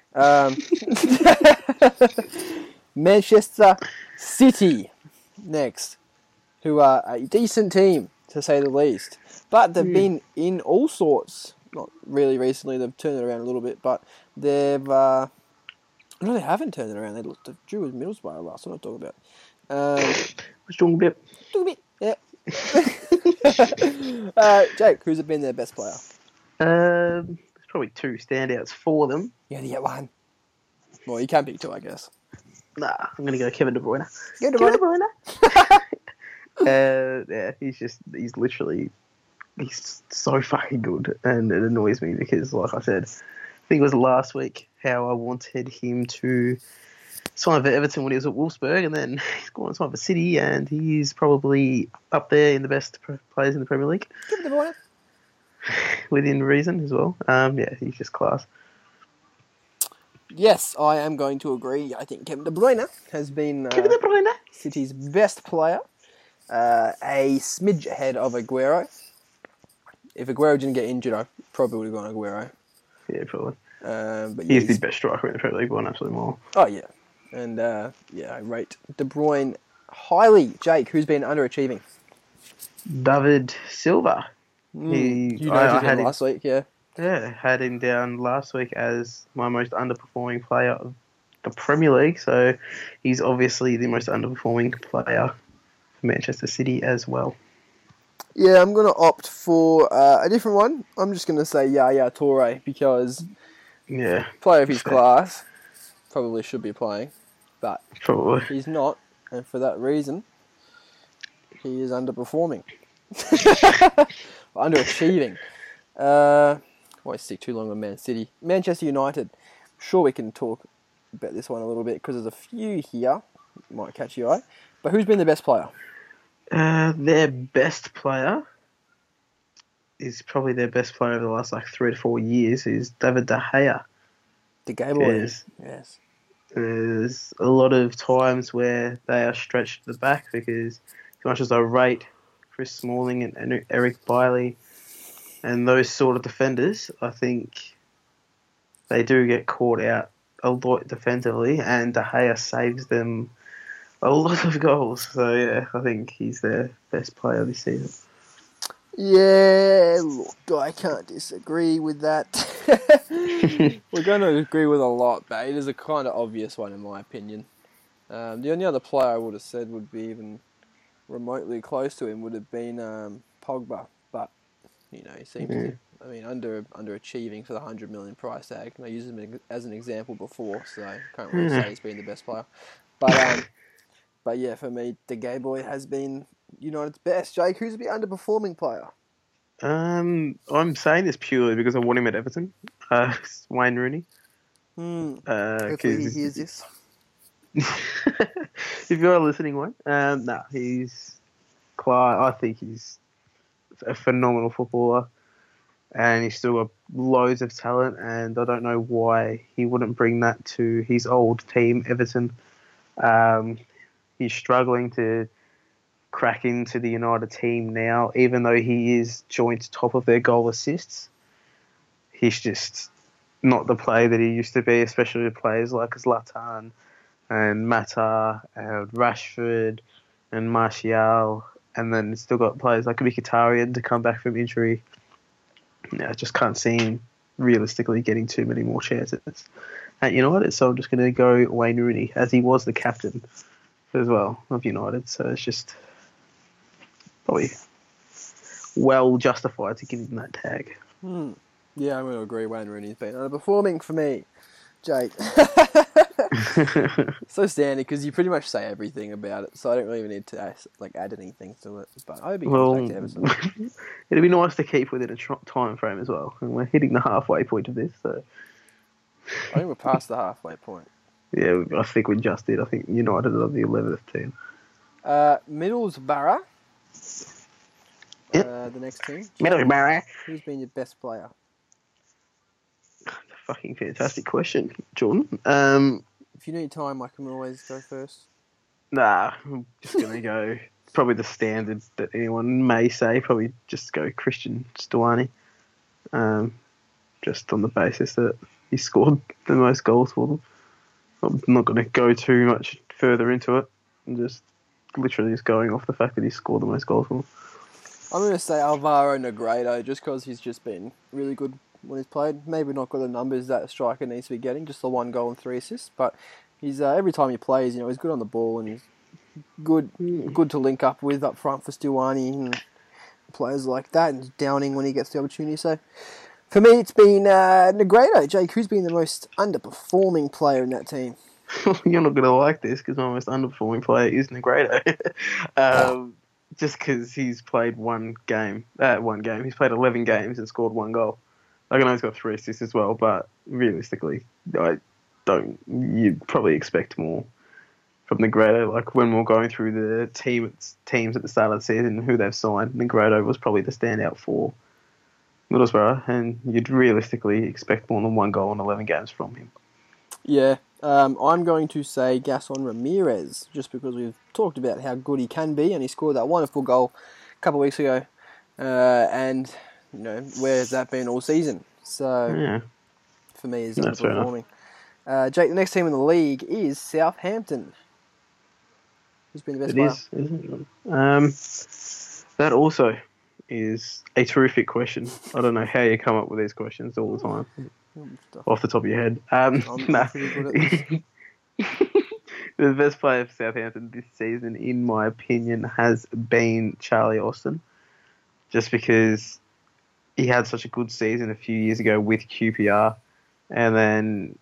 that. Manchester City next, who are a decent team, to say the least. But they've been in all sorts. Not really recently. They've turned it around a little bit, but they've No, they haven't turned it around. They looked at Drew with Middlesbrough last. What I'm talking about. What's wrong with Talk a bit. Yeah. Jake, who's been their best player? There's probably two standouts for them. You only get one. Well, you can pick two, I guess. Nah, I'm going to go Kevin De Bruyne. Go De Kevin Bruyne. De Bruyne. Yeah, he's so fucking good, and it annoys me because, like I said, I think it was last week how I wanted him to sign for Everton when he was at Wolfsburg, and then he's gone to sign for City, and he's probably up there in the best players in the Premier League. Give it De Bruyne. Within reason as well. Yeah, he's just class. Yes, I am going to agree. I think Kevin De Bruyne has been Kevin De Bruyne. City's best player. A smidge ahead of Aguero. If Aguero didn't get injured, I probably would have gone Aguero. Yeah, probably. But He's the best striker in the Premier League by an absolute mile. Oh, yeah. And, I rate De Bruyne highly. Jake, who's been underachieving? David Silva. I had him last week, yeah. Yeah, had him down last week as my most underperforming player of the Premier League. So he's obviously the most underperforming player for Manchester City as well. Yeah, I'm going to opt for a different one. I'm just going to say Yaya Toure because player of his class probably should be playing, but he's not, and for that reason, he is underperforming. Underachieving. Won't stick too long on Man City. Manchester United. I'm sure we can talk about this one a little bit because there's a few here might catch your eye. But who's been the best player? Their best player is probably their best player over the last 3 to 4 years is David De Gea. De Gea, yes. There's a lot of times where they are stretched to the back because as much as I rate Chris Smalling and Eric Bailly and those sort of defenders, I think they do get caught out a lot defensively, and De Gea saves them a lot of goals. So, yeah, I think he's their best player this season. Yeah, look, I can't disagree with that. We're going to agree with a lot, but it is a kind of obvious one in my opinion. The only other player I would have said would be even remotely close to him would have been Pogba, but he seems to, underachieving for the 100 million price tag. I used him as an example before, so I can't really say he's been the best player. But yeah, for me, De Gea has been United's best. Jake, who's the underperforming player? I'm saying this purely because I want him at Everton. Wayne Rooney. Hopefully he hears this. If you're listening, Wayne, he's class. I think he's a phenomenal footballer, and he's still got loads of talent. And I don't know why he wouldn't bring that to his old team, Everton. He's struggling to crack into the United team now, even though he is joint top of their goal assists. He's just not the player that he used to be, especially with players like Zlatan and Mata and Rashford and Martial, and then it's still got players like Mkhitaryan to come back from injury. I just can't see him realistically getting too many more chances at United, so I'm just going to go Wayne Rooney, as he was the captain as well of United, so it's just probably well justified to give him that tag. Yeah, I'm going to agree. Wayne Rooney's been underperforming for me, Jake. So standard because you pretty much say everything about it, so I don't really need to add anything to it. But I hope he comes back to Everton. It'd be nice to keep within a time frame as well, and we're hitting the halfway point of this. So I think we're past the halfway point. Yeah, I think we just did. I think United are the 11th team. Middlesbrough. Yep. The next team. Middlesbrough. Who's been your best player? That's a fucking fantastic question, Jordan. If you need time, I can always go first. Nah, I'm just going to go probably the standard that anyone may say. Probably just go Christian Stuani. Just on the basis that he scored the most goals for them. I'm not going to go too much further into it. I'm just going off the fact that he scored the most goals for them. I'm going to say Alvaro Negredo just because he's just been really good when he's played. Maybe not got the numbers that a striker needs to be getting, just the 1 goal and 3 assists. But he's every time he plays, he's good on the ball and he's good to link up with up front for Stuani and players like that, and Downing when he gets the opportunity. So for me, it's been Negredo. Jake, who's been the most underperforming player in that team? You're not going to like this because my most underperforming player is Negredo. Just because he's played one game. He's played 11 games and scored 1 goal. I know he's got 3 assists as well, but realistically, you'd probably expect more from Negredo. Like when we were going through the teams at the start of the season, who they've signed, Negredo was probably the standout for Middlesbrough, and you'd realistically expect more than 1 goal in 11 games from him. Yeah, I'm going to say Gaston Ramirez, just because we've talked about how good he can be, and he scored that wonderful goal a couple of weeks ago. And, where has that been all season? So, Yeah. for me, he's That's fair underperforming. Jake, the next team in the league is Southampton. Who's been the best player? It is, isn't it? That also is a terrific question. I don't know how you come up with these questions all the time, off the top of your head. I'm pretty good at this. The best player for Southampton this season, in my opinion, has been Charlie Austin. Just because he had such a good season a few years ago with QPR. And then,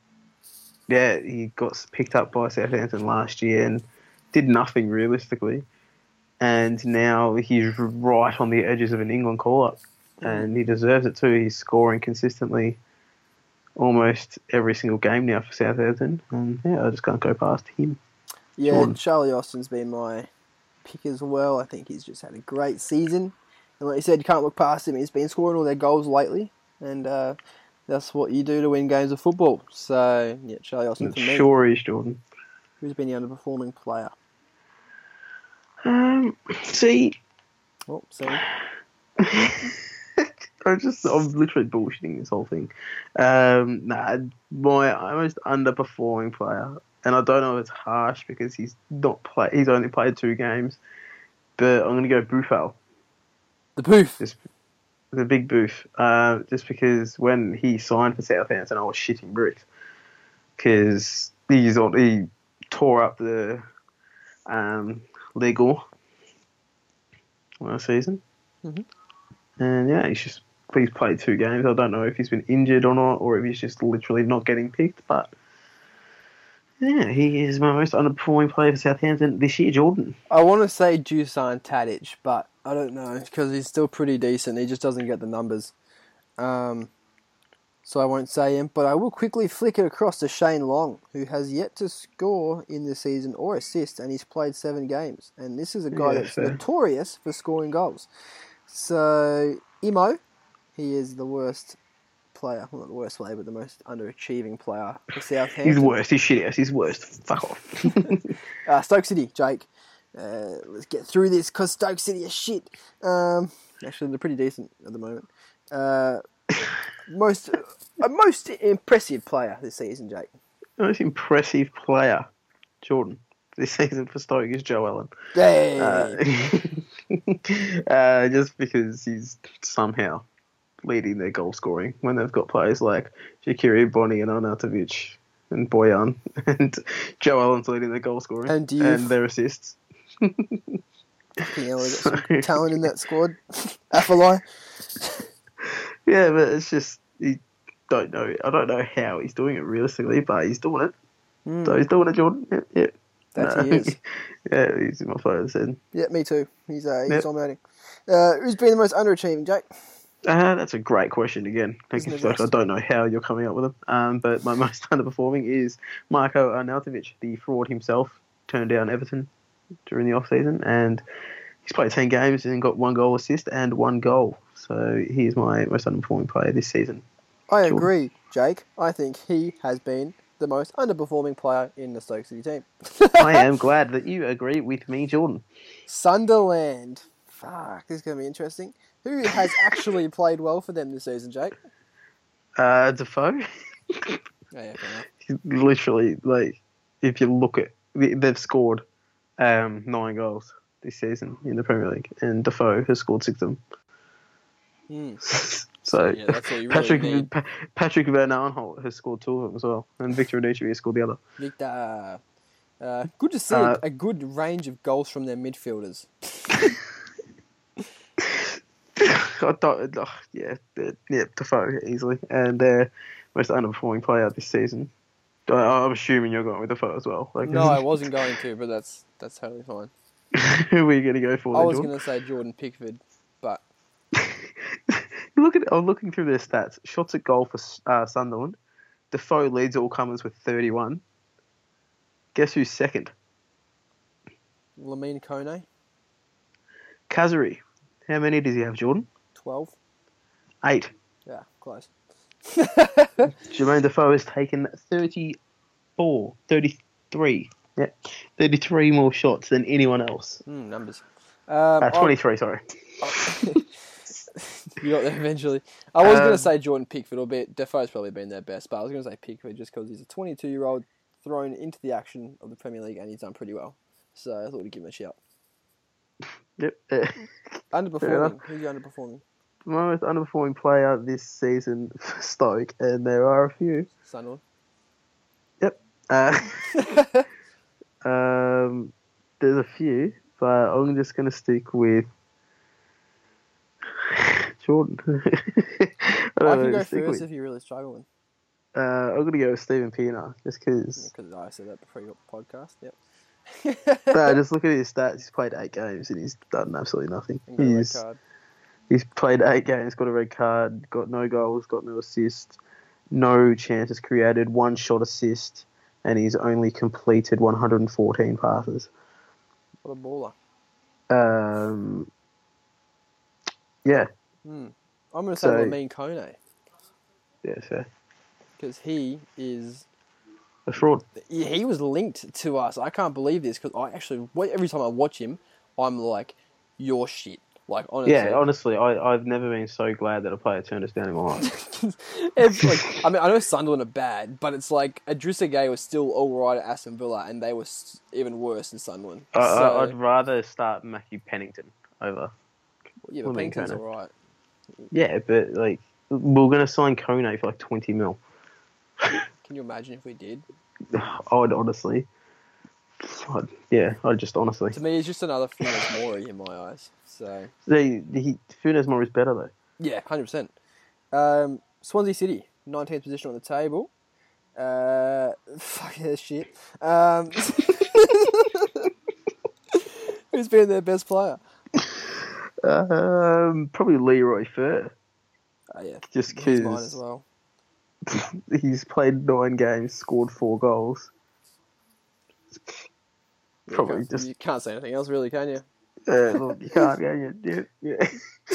he got picked up by Southampton last year and did nothing realistically. And now he's right on the edges of an England call-up. And he deserves it too. He's scoring consistently almost every single game now for Southampton. And I just can't go past him. Yeah, Jordan. Charlie Austin's been my pick as well. I think he's just had a great season. And like you said, you can't look past him. He's been scoring all their goals lately. And that's what you do to win games of football. So, Charlie Austin for me. Sure is, Jordan. Who's been the underperforming player? See... Oh, see. I'm literally bullshitting this whole thing. My most underperforming player, and I don't know if it's harsh because he's only played 2 games, but I'm going to go Buffal. The Booth. The big Booth. Just because when he signed for Southampton, I was shitting bricks because he tore up the legal last season. Mm-hmm. And he's played 2 games. I don't know if he's been injured or not, or if he's just literally not getting picked. But he is my most underperforming player for Southampton this year, Jordan. I want to say Dusan Tadic, but I don't know because he's still pretty decent. He just doesn't get the numbers. So I won't say him, but I will quickly flick it across to Shane Long, who has yet to score in the season or assist, and he's played 7 games. And this is a guy that's notorious for scoring goals. So, Imo, he is the worst player. Well, not the worst player, but the most underachieving player for Southampton. He's worst. He's shit ass. He's worst. Fuck off. Stoke City, Jake. Let's get through this because Stoke City is shit. Actually, they're pretty decent at the moment. Most impressive player this season, Jake. Most impressive player, Jordan, this season for Stoke is Joe Allen. Just because he's somehow leading their goal scoring when they've got players like Shaqiri, Bonnie and Arnautovic and Boyan, and Joe Allen's leading their goal scoring and their assists. Fucking hell, they've got some talent in that squad. Afalai. Yeah, but it's just I don't know how he's doing it realistically, but he's doing it. So he's doing it, Jordan. Yeah. He is. Yeah, he's in my photos then. Yeah, me too. He's dominating. Who's been the most underachieving, Jake? That's a great question again. I don't know how you're coming up with them. But my most underperforming is Marko Arnautovic, the fraud himself, turned down Everton during the off-season, and he's played 10 games and got 1 goal assist and 1 goal. So he's my most underperforming player this season. I agree, Jake. I think he has been the most underperforming player in the Stoke City team. I am glad that you agree with me, Jordan. Sunderland. Fuck, this is going to be interesting. Who has actually played well for them this season, Jake? Defoe. Yeah, literally, if you look at... They've scored 9 goals this season in the Premier League, and Defoe has scored 6 of them. So Yeah, that's all you really need. Patrick Van Aanholt has scored 2 of them as well, and Victor Anichebe has scored the other. Victor. Good to see a good range of goals from their midfielders. Defoe easily, and their most underperforming player this season. I'm assuming you're going with Defoe as well. Like, No, I wasn't going to, but that's totally fine. who were you going to go for? I was going to say Jordan Pickford, but I'm looking through their stats. Shots at goal for Sunderland. Defoe leads all comers with 31. Guess who's second? Lamine Kone, Kazari. How many does he have, Jordan? 12. 8. Yeah, close. Jermaine Defoe has taken 33. Yeah, 33 more shots than anyone else. Numbers. 23, sorry. You got there eventually. I was going to say Jordan Pickford, albeit Defoe's probably been their best, but I was going to say Pickford just because he's a 22-year-old thrown into the action of the Premier League and he's done pretty well. So I thought we'd give him a shout. Yep. Underperforming. Who's your underperforming? My most underperforming player this season for Stoke, and there are a few. Sunderland. Yep. There's a few, but I'm just going to stick with Jordan. I can go first if you're really struggling. I'm going to go with Stephen Pienaar, just because... Because I said that before your podcast, yep. No, just look at his stats. He's played 8 games and he's done absolutely nothing. And got a red card. He's played 8 games, got a red card, got no goals, got no assists, no chances created, 1 shot assist, and he's only completed 114 passes. What a baller. Yeah. I'm going to say Lamine Kone. Yeah, fair. Because he is... A fraud. He was linked to us. I can't believe this because every time I watch him, I'm like, you're shit. Like, honestly. Yeah, honestly, I've never been so glad that a player turned us down in my life. I know Sunderland are bad, but it's like Idrissa Gueye was still all right at Aston Villa, and they were even worse than Sunderland. I'd rather start Matthew Pennington over. Yeah, but Pennington's all right. Yeah, but like we're going to sign Kone for like 20 mil. Can you imagine if we did? I'd honestly. I'd just honestly. To me, he's just another Funes Mori in my eyes. So Funes Mori is better though. Yeah, 100%. Swansea City, 19th position on the table. Fuck yeah, shit. Who's been their best player? Probably Leroy Fer. Oh yeah, just he's mine because as well. He's played 9 games, scored 4 goals. Yeah, you can't say anything else, really, can you? Look, you can't, can you? Yeah.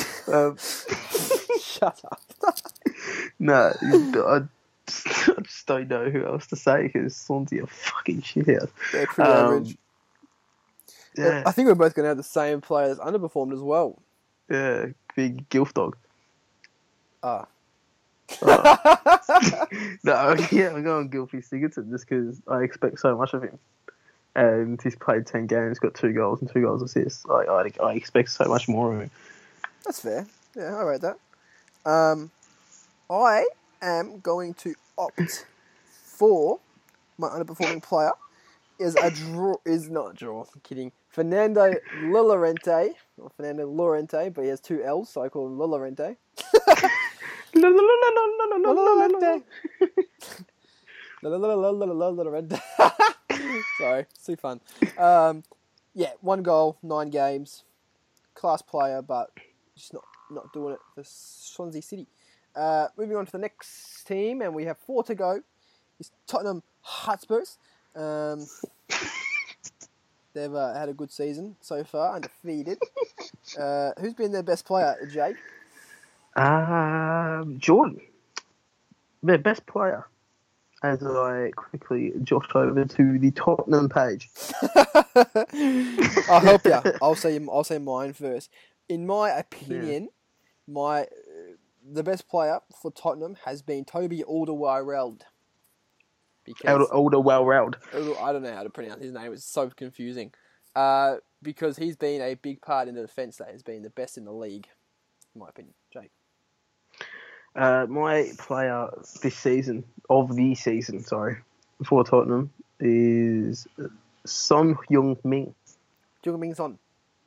Shut up. No, I just don't know who else to say because Swansea are fucking shit house. They're pretty average. Yeah. I think we're both going to have the same player that's underperformed as well. Yeah, big Gilf dog. Ah. No, yeah, I'm going Gylfi Sigurdsson just because I expect so much of him. And he's played 10 games, got 2 goals and 2 goals assists. I expect so much more of him. That's fair. Yeah, I rate that. I am going to opt for my underperforming player is not a draw. I'm kidding. Fernando Llorente, or Fernando Llorente, but he has 2 L's, so I call him Llorente. Sorry, it's too fun. 1 goal, 9 games. Class player, but just not doing it for Swansea City. Moving on to the next team, and we have 4 to go. Is Tottenham Hotspurs. They've had a good season so far, undefeated. Who's been their best player, Jake? Jordan. Their best player. As I quickly jot over to the Tottenham page. I'll help you. I'll say mine first. In my opinion, the best player for Tottenham has been Toby Alderweireld. Alderweireld. I don't know how to pronounce his name. It's so confusing. Because he's been a big part in the defence that has been the best in the league, in my opinion. Jake. My player this season, of the season, for Tottenham is Son Heung-min. Jung-Min Son.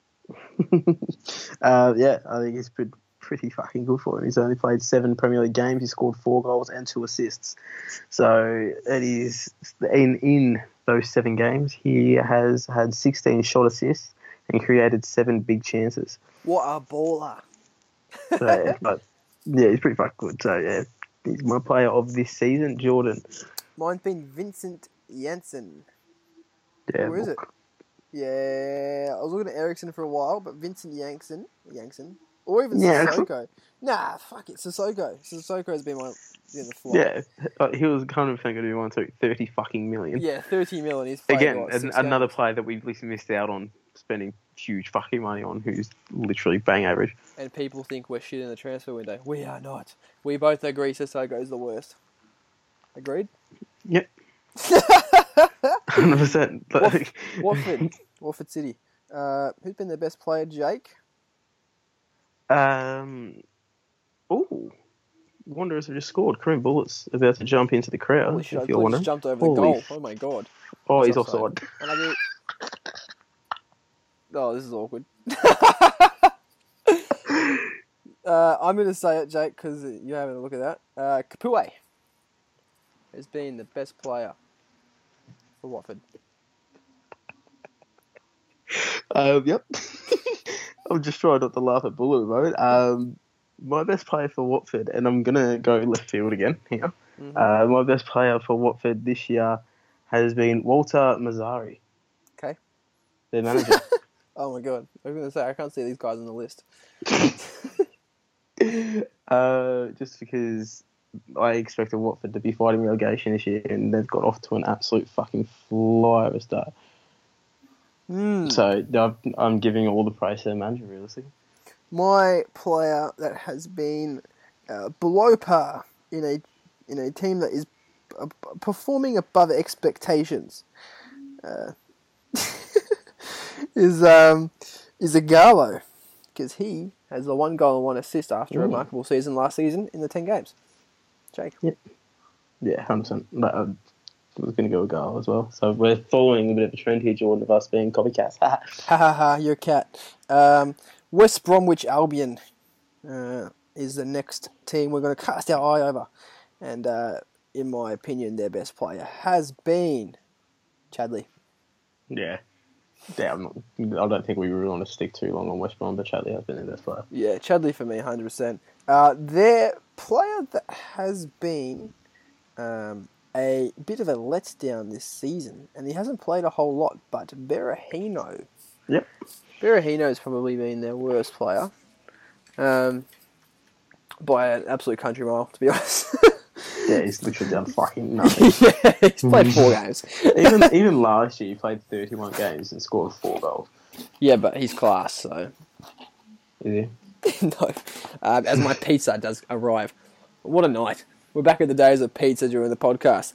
Yeah, I think he's pretty fucking good for him. He's only played 7 Premier League games. He scored 4 goals and 2 assists. So it is in those 7 games, he has had 16 shot assists and created 7 big chances. What a baller. So, yeah, he's pretty fucking good. So yeah, he's my player of this season, Jordan. Mine's been Vincent Janssen. Yeah, Where is it? Yeah, I was looking at Ericsson for a while, but Vincent Janssen, or even Sissoko. Nah, fuck it, Sissoko. Sissoko's been the flaw. Yeah, he was kind of thinking he wanted to 30 fucking million. Yeah, 30 million. He's played, again, what, 6 another games? player that we've missed out on spending huge fucking money on, who's literally bang average. And people think we're shit in the transfer window. We are not. We both agree Sissoko's the worst. Agreed? Yep. 100%. Watford City. Who's been their best player, Jake? Wanderers have just scored. Kareem Bullett's about to jump into the crowd. Holy shit, If I you're wondering. just jumped over the goal. Oh my god. Oh, he's offside. And I go... Oh, this is awkward. I'm going to say it, Jake, because you're having a look at that. Capoue has been the best player for Watford. Yep. I'm just trying not to laugh at Bull at the moment. My best player for Watford, and I'm going to go left field again here. Mm-hmm. My best player for Watford this year has been Walter Mazzari. Okay. Their manager. Oh my god. I was going to say, I can't see these guys on the list. Just because I expected Watford to be fighting relegation this year, and they've got off to an absolute fucking fly of a start. So I'm giving all the praise to their manager, realistically. My player that has been below par in a team that is performing above expectations is Igalo, because he has a 1 goal and 1 assist after a remarkable season last season in the 10 games. Jake? Yep. Yeah, 100%. I was going to go a goal as well. So we're following a bit of a trend here, Jordan, of us being copycats. Ha ha ha, you're a cat. West Bromwich Albion is the next team we're going to cast our eye over. And in my opinion, their best player has been Chadley. Yeah. Yeah, I don't think we really want to stick too long on West Brom, but Chadley has been their best player. Yeah, Chadley for me, 100%. Their player that has been a bit of a letdown this season, and he hasn't played a whole lot, but Berahino. Yep. Berahino's probably been their worst player. By an absolute country mile, to be honest. Yeah, he's literally done fucking nothing. Yeah, he's played 4 games. even last year, he played 31 games and scored 4 goals. Yeah, but he's class, so... Is he? No. As my pizza does arrive. What a night. We're back in the days of pizza during the podcast.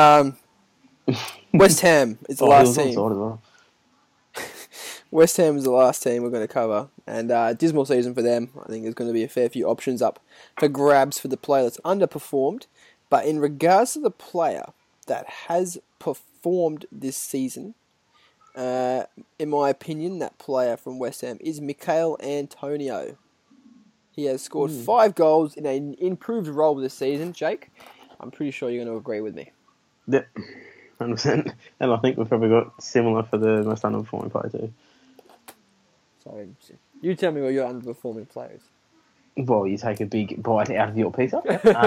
West Ham is the last team. Well. West Ham is the last team we're going to cover. And dismal season for them. I think there's going to be a fair few options up for grabs for the player that's underperformed. But in regards to the player that has performed this season, in my opinion, that player from West Ham is Michail Antonio. He has scored 5 goals in an improved role this season, Jake. I'm pretty sure you're going to agree with me. Yep, 100%. And I think we've probably got similar for the most underperforming player too. So, you tell me what your underperforming players. Well, you take a big bite out of your pizza.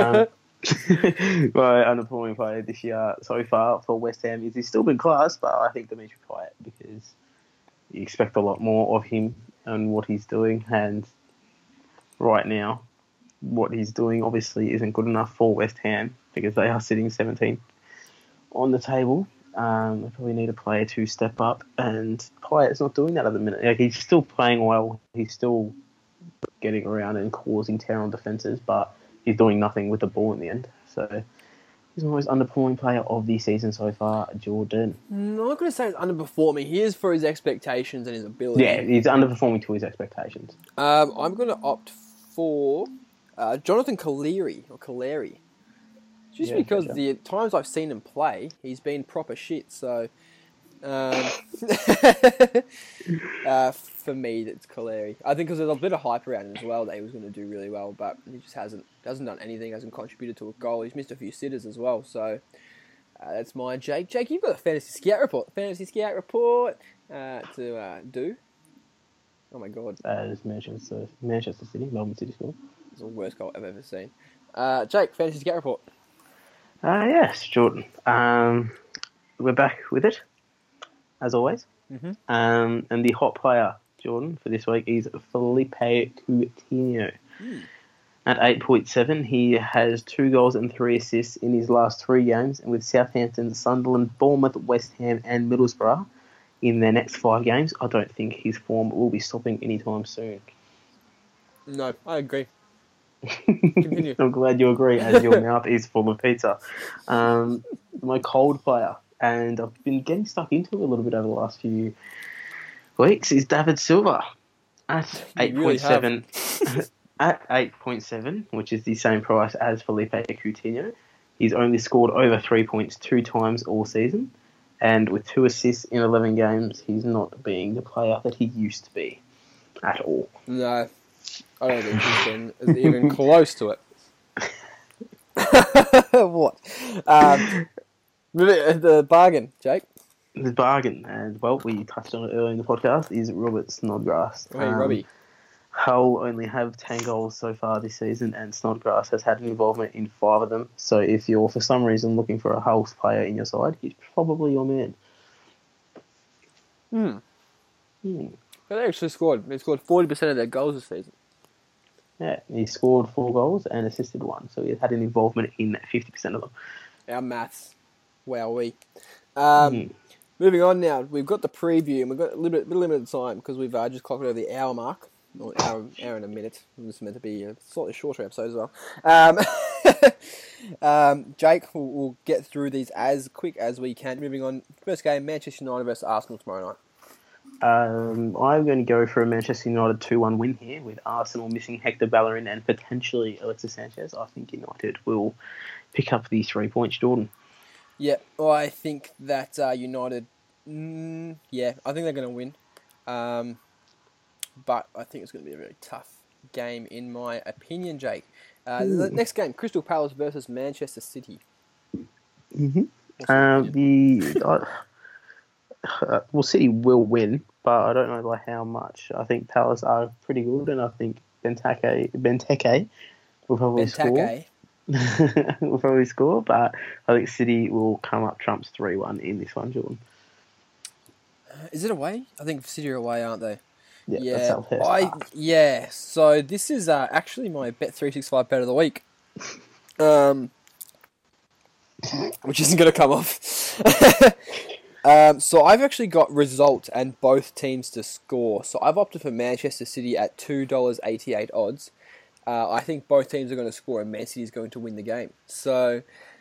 My underperforming player this year so far for West Ham is he's still been class, but I think Dimitri Payet, because you expect a lot more of him and what he's doing, and right now, what he's doing obviously isn't good enough for West Ham because they are sitting 17th on the table. They probably need a player to step up, and Payet's not doing that at the minute. Like, he's still playing well. He's still getting around and causing terror on defences, but he's doing nothing with the ball in the end. So he's the most underperforming player of the season so far, Jordan. I'm not going to say he's underperforming. He is for his expectations and his ability. Yeah, he's underperforming to his expectations. I'm going to opt for Jonathan Caleri. Just Yeah, because gotcha. the times I've seen him play, he's been proper shit. So, for me, it's Caleri. I think because there's a bit of hype around him as well that he was going to do really well, but he just hasn't done anything. Hasn't contributed to a goal. He's missed a few sitters as well. So that's mine, Jake. Jake, you've got a fantasy scout report. To do. Oh my god, As Manchester City, Melbourne City score. it's the worst goal I've ever seen. Jake, fantasy scout report. Yes, Jordan. We're back with it, as always. Mm-hmm. And the hot player, Jordan, for this week is Felipe Coutinho. At 8.7, he has 2 goals and 3 assists in his last 3 games, and with Southampton, Sunderland, Bournemouth, West Ham, and Middlesbrough in their next 5 games, I don't think his form will be stopping anytime soon. No, I agree. Continue. I'm glad you agree, as your mouth is full of pizza. My cold player, and I've been getting stuck into it a little bit over the last few weeks, is David Silva at 8.7. At 8.7, which is the same price as Felipe Coutinho. He's only scored over 3 points 2 times all season, and with 2 assists in 11 games, he's not being the player that he used to be at all. No, I don't think he's been even close to it. What? The bargain, Jake. The bargain, and well, we touched on it earlier in the podcast, is Robert Snodgrass. Hey, Robbie. Hull only have 10 goals so far this season, and Snodgrass has had an involvement in 5 of them. So if you're, for some reason, looking for a Hull player in your side, he's probably your man. But they actually scored. They scored 40% of their goals this season. Yeah, he scored 4 goals and assisted 1, so he had an involvement in 50% of them. Our maths. Wowee. Moving on now, we've got the preview, and we've got a little bit limited time because we've just clocked over the hour mark. Or hour and a minute. This is meant to be a slightly shorter episode as well. Jake, we'll get through these as quick as we can. Moving on, first game, Manchester United versus Arsenal tomorrow night. I'm going to go for a Manchester United 2-1 win here, with Arsenal missing Hector Bellerin and potentially Alexis Sanchez. I think United will pick up the 3 points, Jordan. Yeah, well, I think that United, I think they're going to win. But I think it's going to be a very tough game, in my opinion, Jake. The next game, Crystal Palace versus Manchester City. City will win, but I don't know by how much. I think Palace are pretty good, and I think Benteke will probably score. Will probably score, but I think City will come up trumps 3-1 in this one, Jordan. Is it away? I think City are away, aren't they? Yeah. So this is actually my Bet365 bet of the week, which isn't going to come off. So I've actually got result and both teams to score. So I've opted for Manchester City at $2.88 odds. I think both teams are going to score, and Man City is going to win the game. So,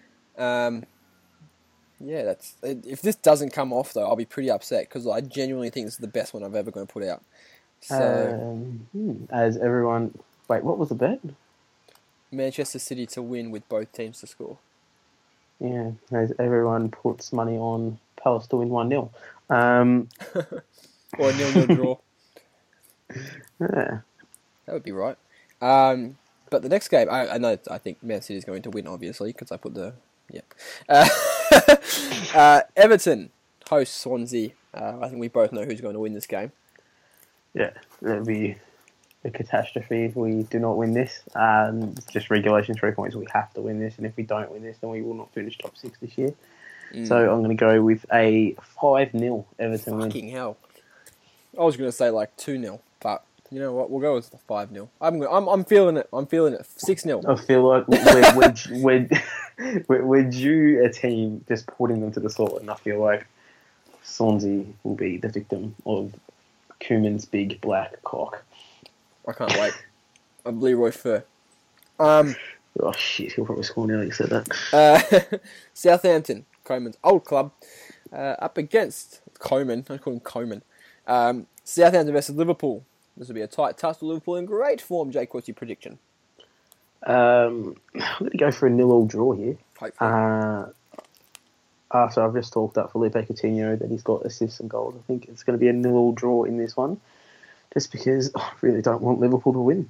that's if this doesn't come off though, I'll be pretty upset because I genuinely think this is the best one I've ever going to put out. So, as everyone, wait, what was the bet? Manchester City to win with both teams to score. Yeah, as everyone puts money on Palace to win 1-0. Or a 0-0 draw. Yeah. That would be right. But the next game, I think Man City is going to win, obviously, because I put the... Everton hosts Swansea. I think we both know who's going to win this game. Yeah, it would be a catastrophe if we do not win this. It's just regulation 3 points. We have to win this, and if we don't win this, then we will not finish top 6 this year. So I'm going to go with a 5-0 Everton win. Fucking hell. I was going to say like 2-0, but you know what? We'll go with the 5-0. I'm feeling it. 6-0. I feel like we're due a team just putting them to the sword, and I feel like Swansea will be the victim of Koeman's big black cock. I can't wait. I'm Leroy Fur. Oh shit, he'll probably score now you said that. Southampton, Koeman's old club, up against Koeman. I call him Koeman. Southampton versus Liverpool. This will be a tight tussle. Liverpool in great form. Jake, what's your prediction? I'm going to go for a 0-0 draw here. Hopefully. After I've just talked up Felipe Coutinho that he's got assists and goals, I think it's going to be a 0-0 draw in this one, just because I really don't want Liverpool to win.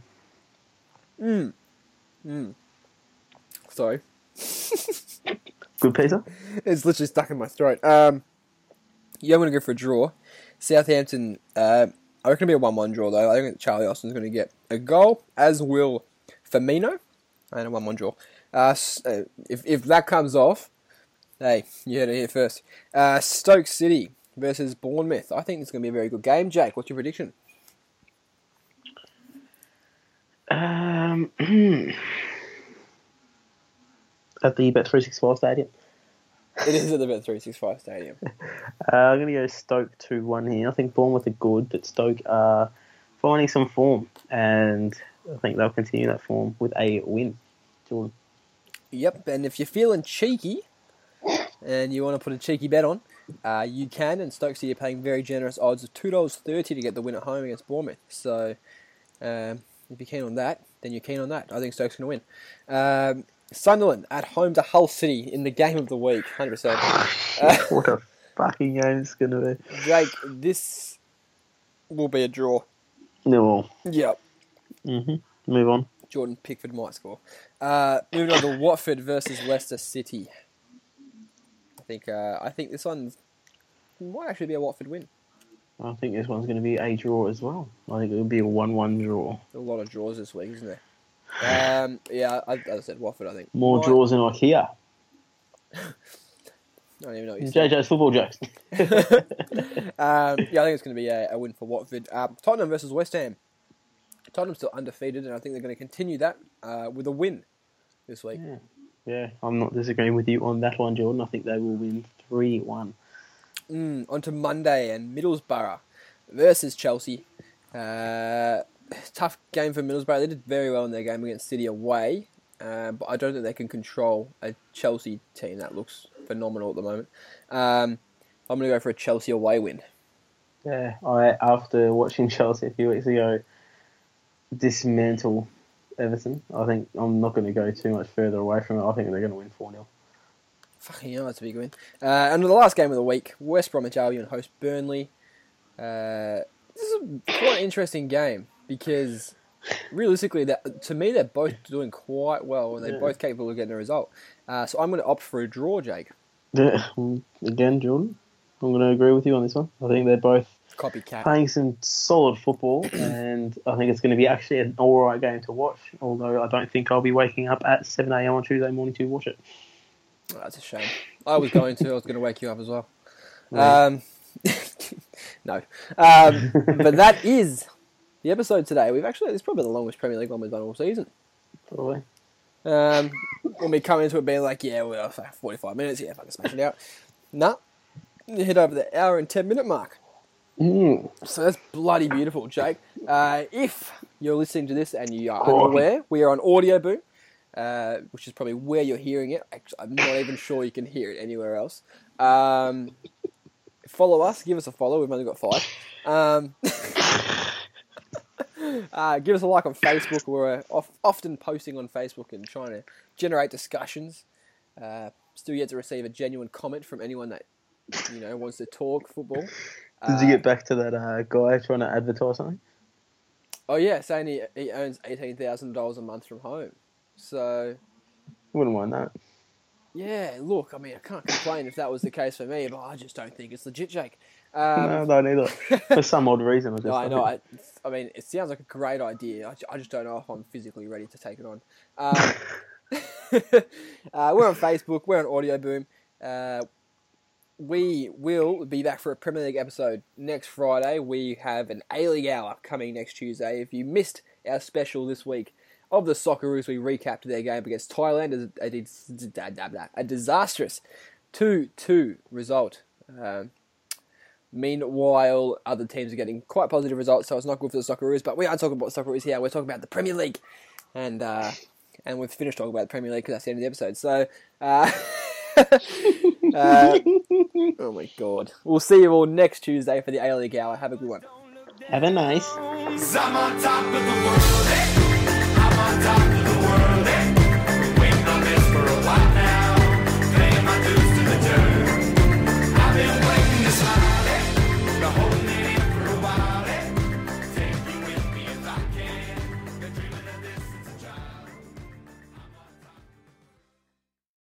Sorry. Good, Peter? It's literally stuck in my throat. Yeah, I'm going to go for a draw. Southampton, I reckon it'll be a 1-1 draw, though. I think Charlie Austin's going to get a goal, as will Firmino, and a 1-1 draw. If that comes off, hey, you heard it here first. Stoke City versus Bournemouth. I think it's going to be a very good game. Jake, what's your prediction? At the Bet365 Stadium. It is at the Bet365 Stadium. I'm going to go Stoke 2-1 here. I think Bournemouth are good, but Stoke are finding some form, and I think they'll continue that form with a win. Jordan. Yep, and if you're feeling cheeky and you want to put a cheeky bet on, you can, and Stoke City are paying very generous odds of $2.30 to get the win at home against Bournemouth. So if you're keen on that, then you're keen on that. I think Stoke's going to win. Sunderland at home to Hull City in the game of the week, 100%. What a fucking game it's going to be. Jake, this will be a draw. No. Yep. Move on. Jordan Pickford might score. Moving on to Watford versus Leicester City. I think this one might actually be a Watford win. I think this one's going to be a draw as well. I think it'll be a 1-1 draw. A lot of draws this week, isn't there? Yeah, as I said, Watford, I think. More draws than IKEA. I don't even know what you said. JJ's football jokes. Yeah, I think it's going to be a win for Watford. Tottenham versus West Ham. Tottenham's still undefeated, and I think they're going to continue that with a win this week. Yeah, I'm not disagreeing with you on that one, Jordan. I think they will win 3-1. On to Monday, and Middlesbrough versus Chelsea. Tough game for Middlesbrough. They did very well in their game against City away, but I don't think they can control a Chelsea team that looks phenomenal at the moment. I'm going to go for a Chelsea away win. Yeah, after watching Chelsea a few weeks ago dismantle Everton, I think I'm not going to go too much further away from it. I think they're going to win 4-0. Fucking hell, that's a big win. And the last game of the week, West Bromwich Albion host Burnley. This is quite an interesting game because realistically, to me, they're both doing quite well and they're both capable of getting a result. So I'm going to opt for a draw, Jake. Yeah, again, Jordan, I'm going to agree with you on this one. I think they're both copycat playing some solid football, and I think it's going to be actually an alright game to watch, although I don't think I'll be waking up at 7 a.m. on Tuesday morning to watch it. Oh, that's a shame. I was going to wake you up as well. Right. No. But that is the episode today. It's probably the longest Premier League one we've done all season. Probably. When we come into it being like, yeah, we're 45 minutes, yeah, fucking smash it out. Nah. You hit over the hour and 10 minute mark. So that's bloody beautiful, Jake. If you're listening to this and you are unaware, we are on Audio Boom, which is probably where you're hearing it. Actually, I'm not even sure you can hear it anywhere else. Follow us. Give us a follow. We've only got 5. Give us a like on Facebook. We're often posting on Facebook and trying to generate discussions. Still yet to receive a genuine comment from anyone that wants to talk football. Did you get back to that guy trying to advertise something? Oh yeah, saying he earns $18,000 a month from home. So Wouldn't mind that. Yeah, look, I mean, I can't complain if that was the case for me, but I just don't think it's legit, Jake. No, I don't either. For some odd reason. I know. I mean, it sounds like a great idea. I just don't know if I'm physically ready to take it on. We're on Facebook. We're on Audio Boom. We will be back for a Premier League episode next Friday. We have an A-League hour coming next Tuesday. If you missed our special this week of the Socceroos, we recapped their game against Thailand as a disastrous 2-2 result. Meanwhile, other teams are getting quite positive results, so it's not good for the Socceroos. But we aren't talking about Socceroos here. We're talking about the Premier League, and we've finished talking about the Premier League because that's the end of the episode. So, oh my God, we'll see you all next Tuesday for the A-League hour. Have a good one. Have a nice. I'm on top of the world.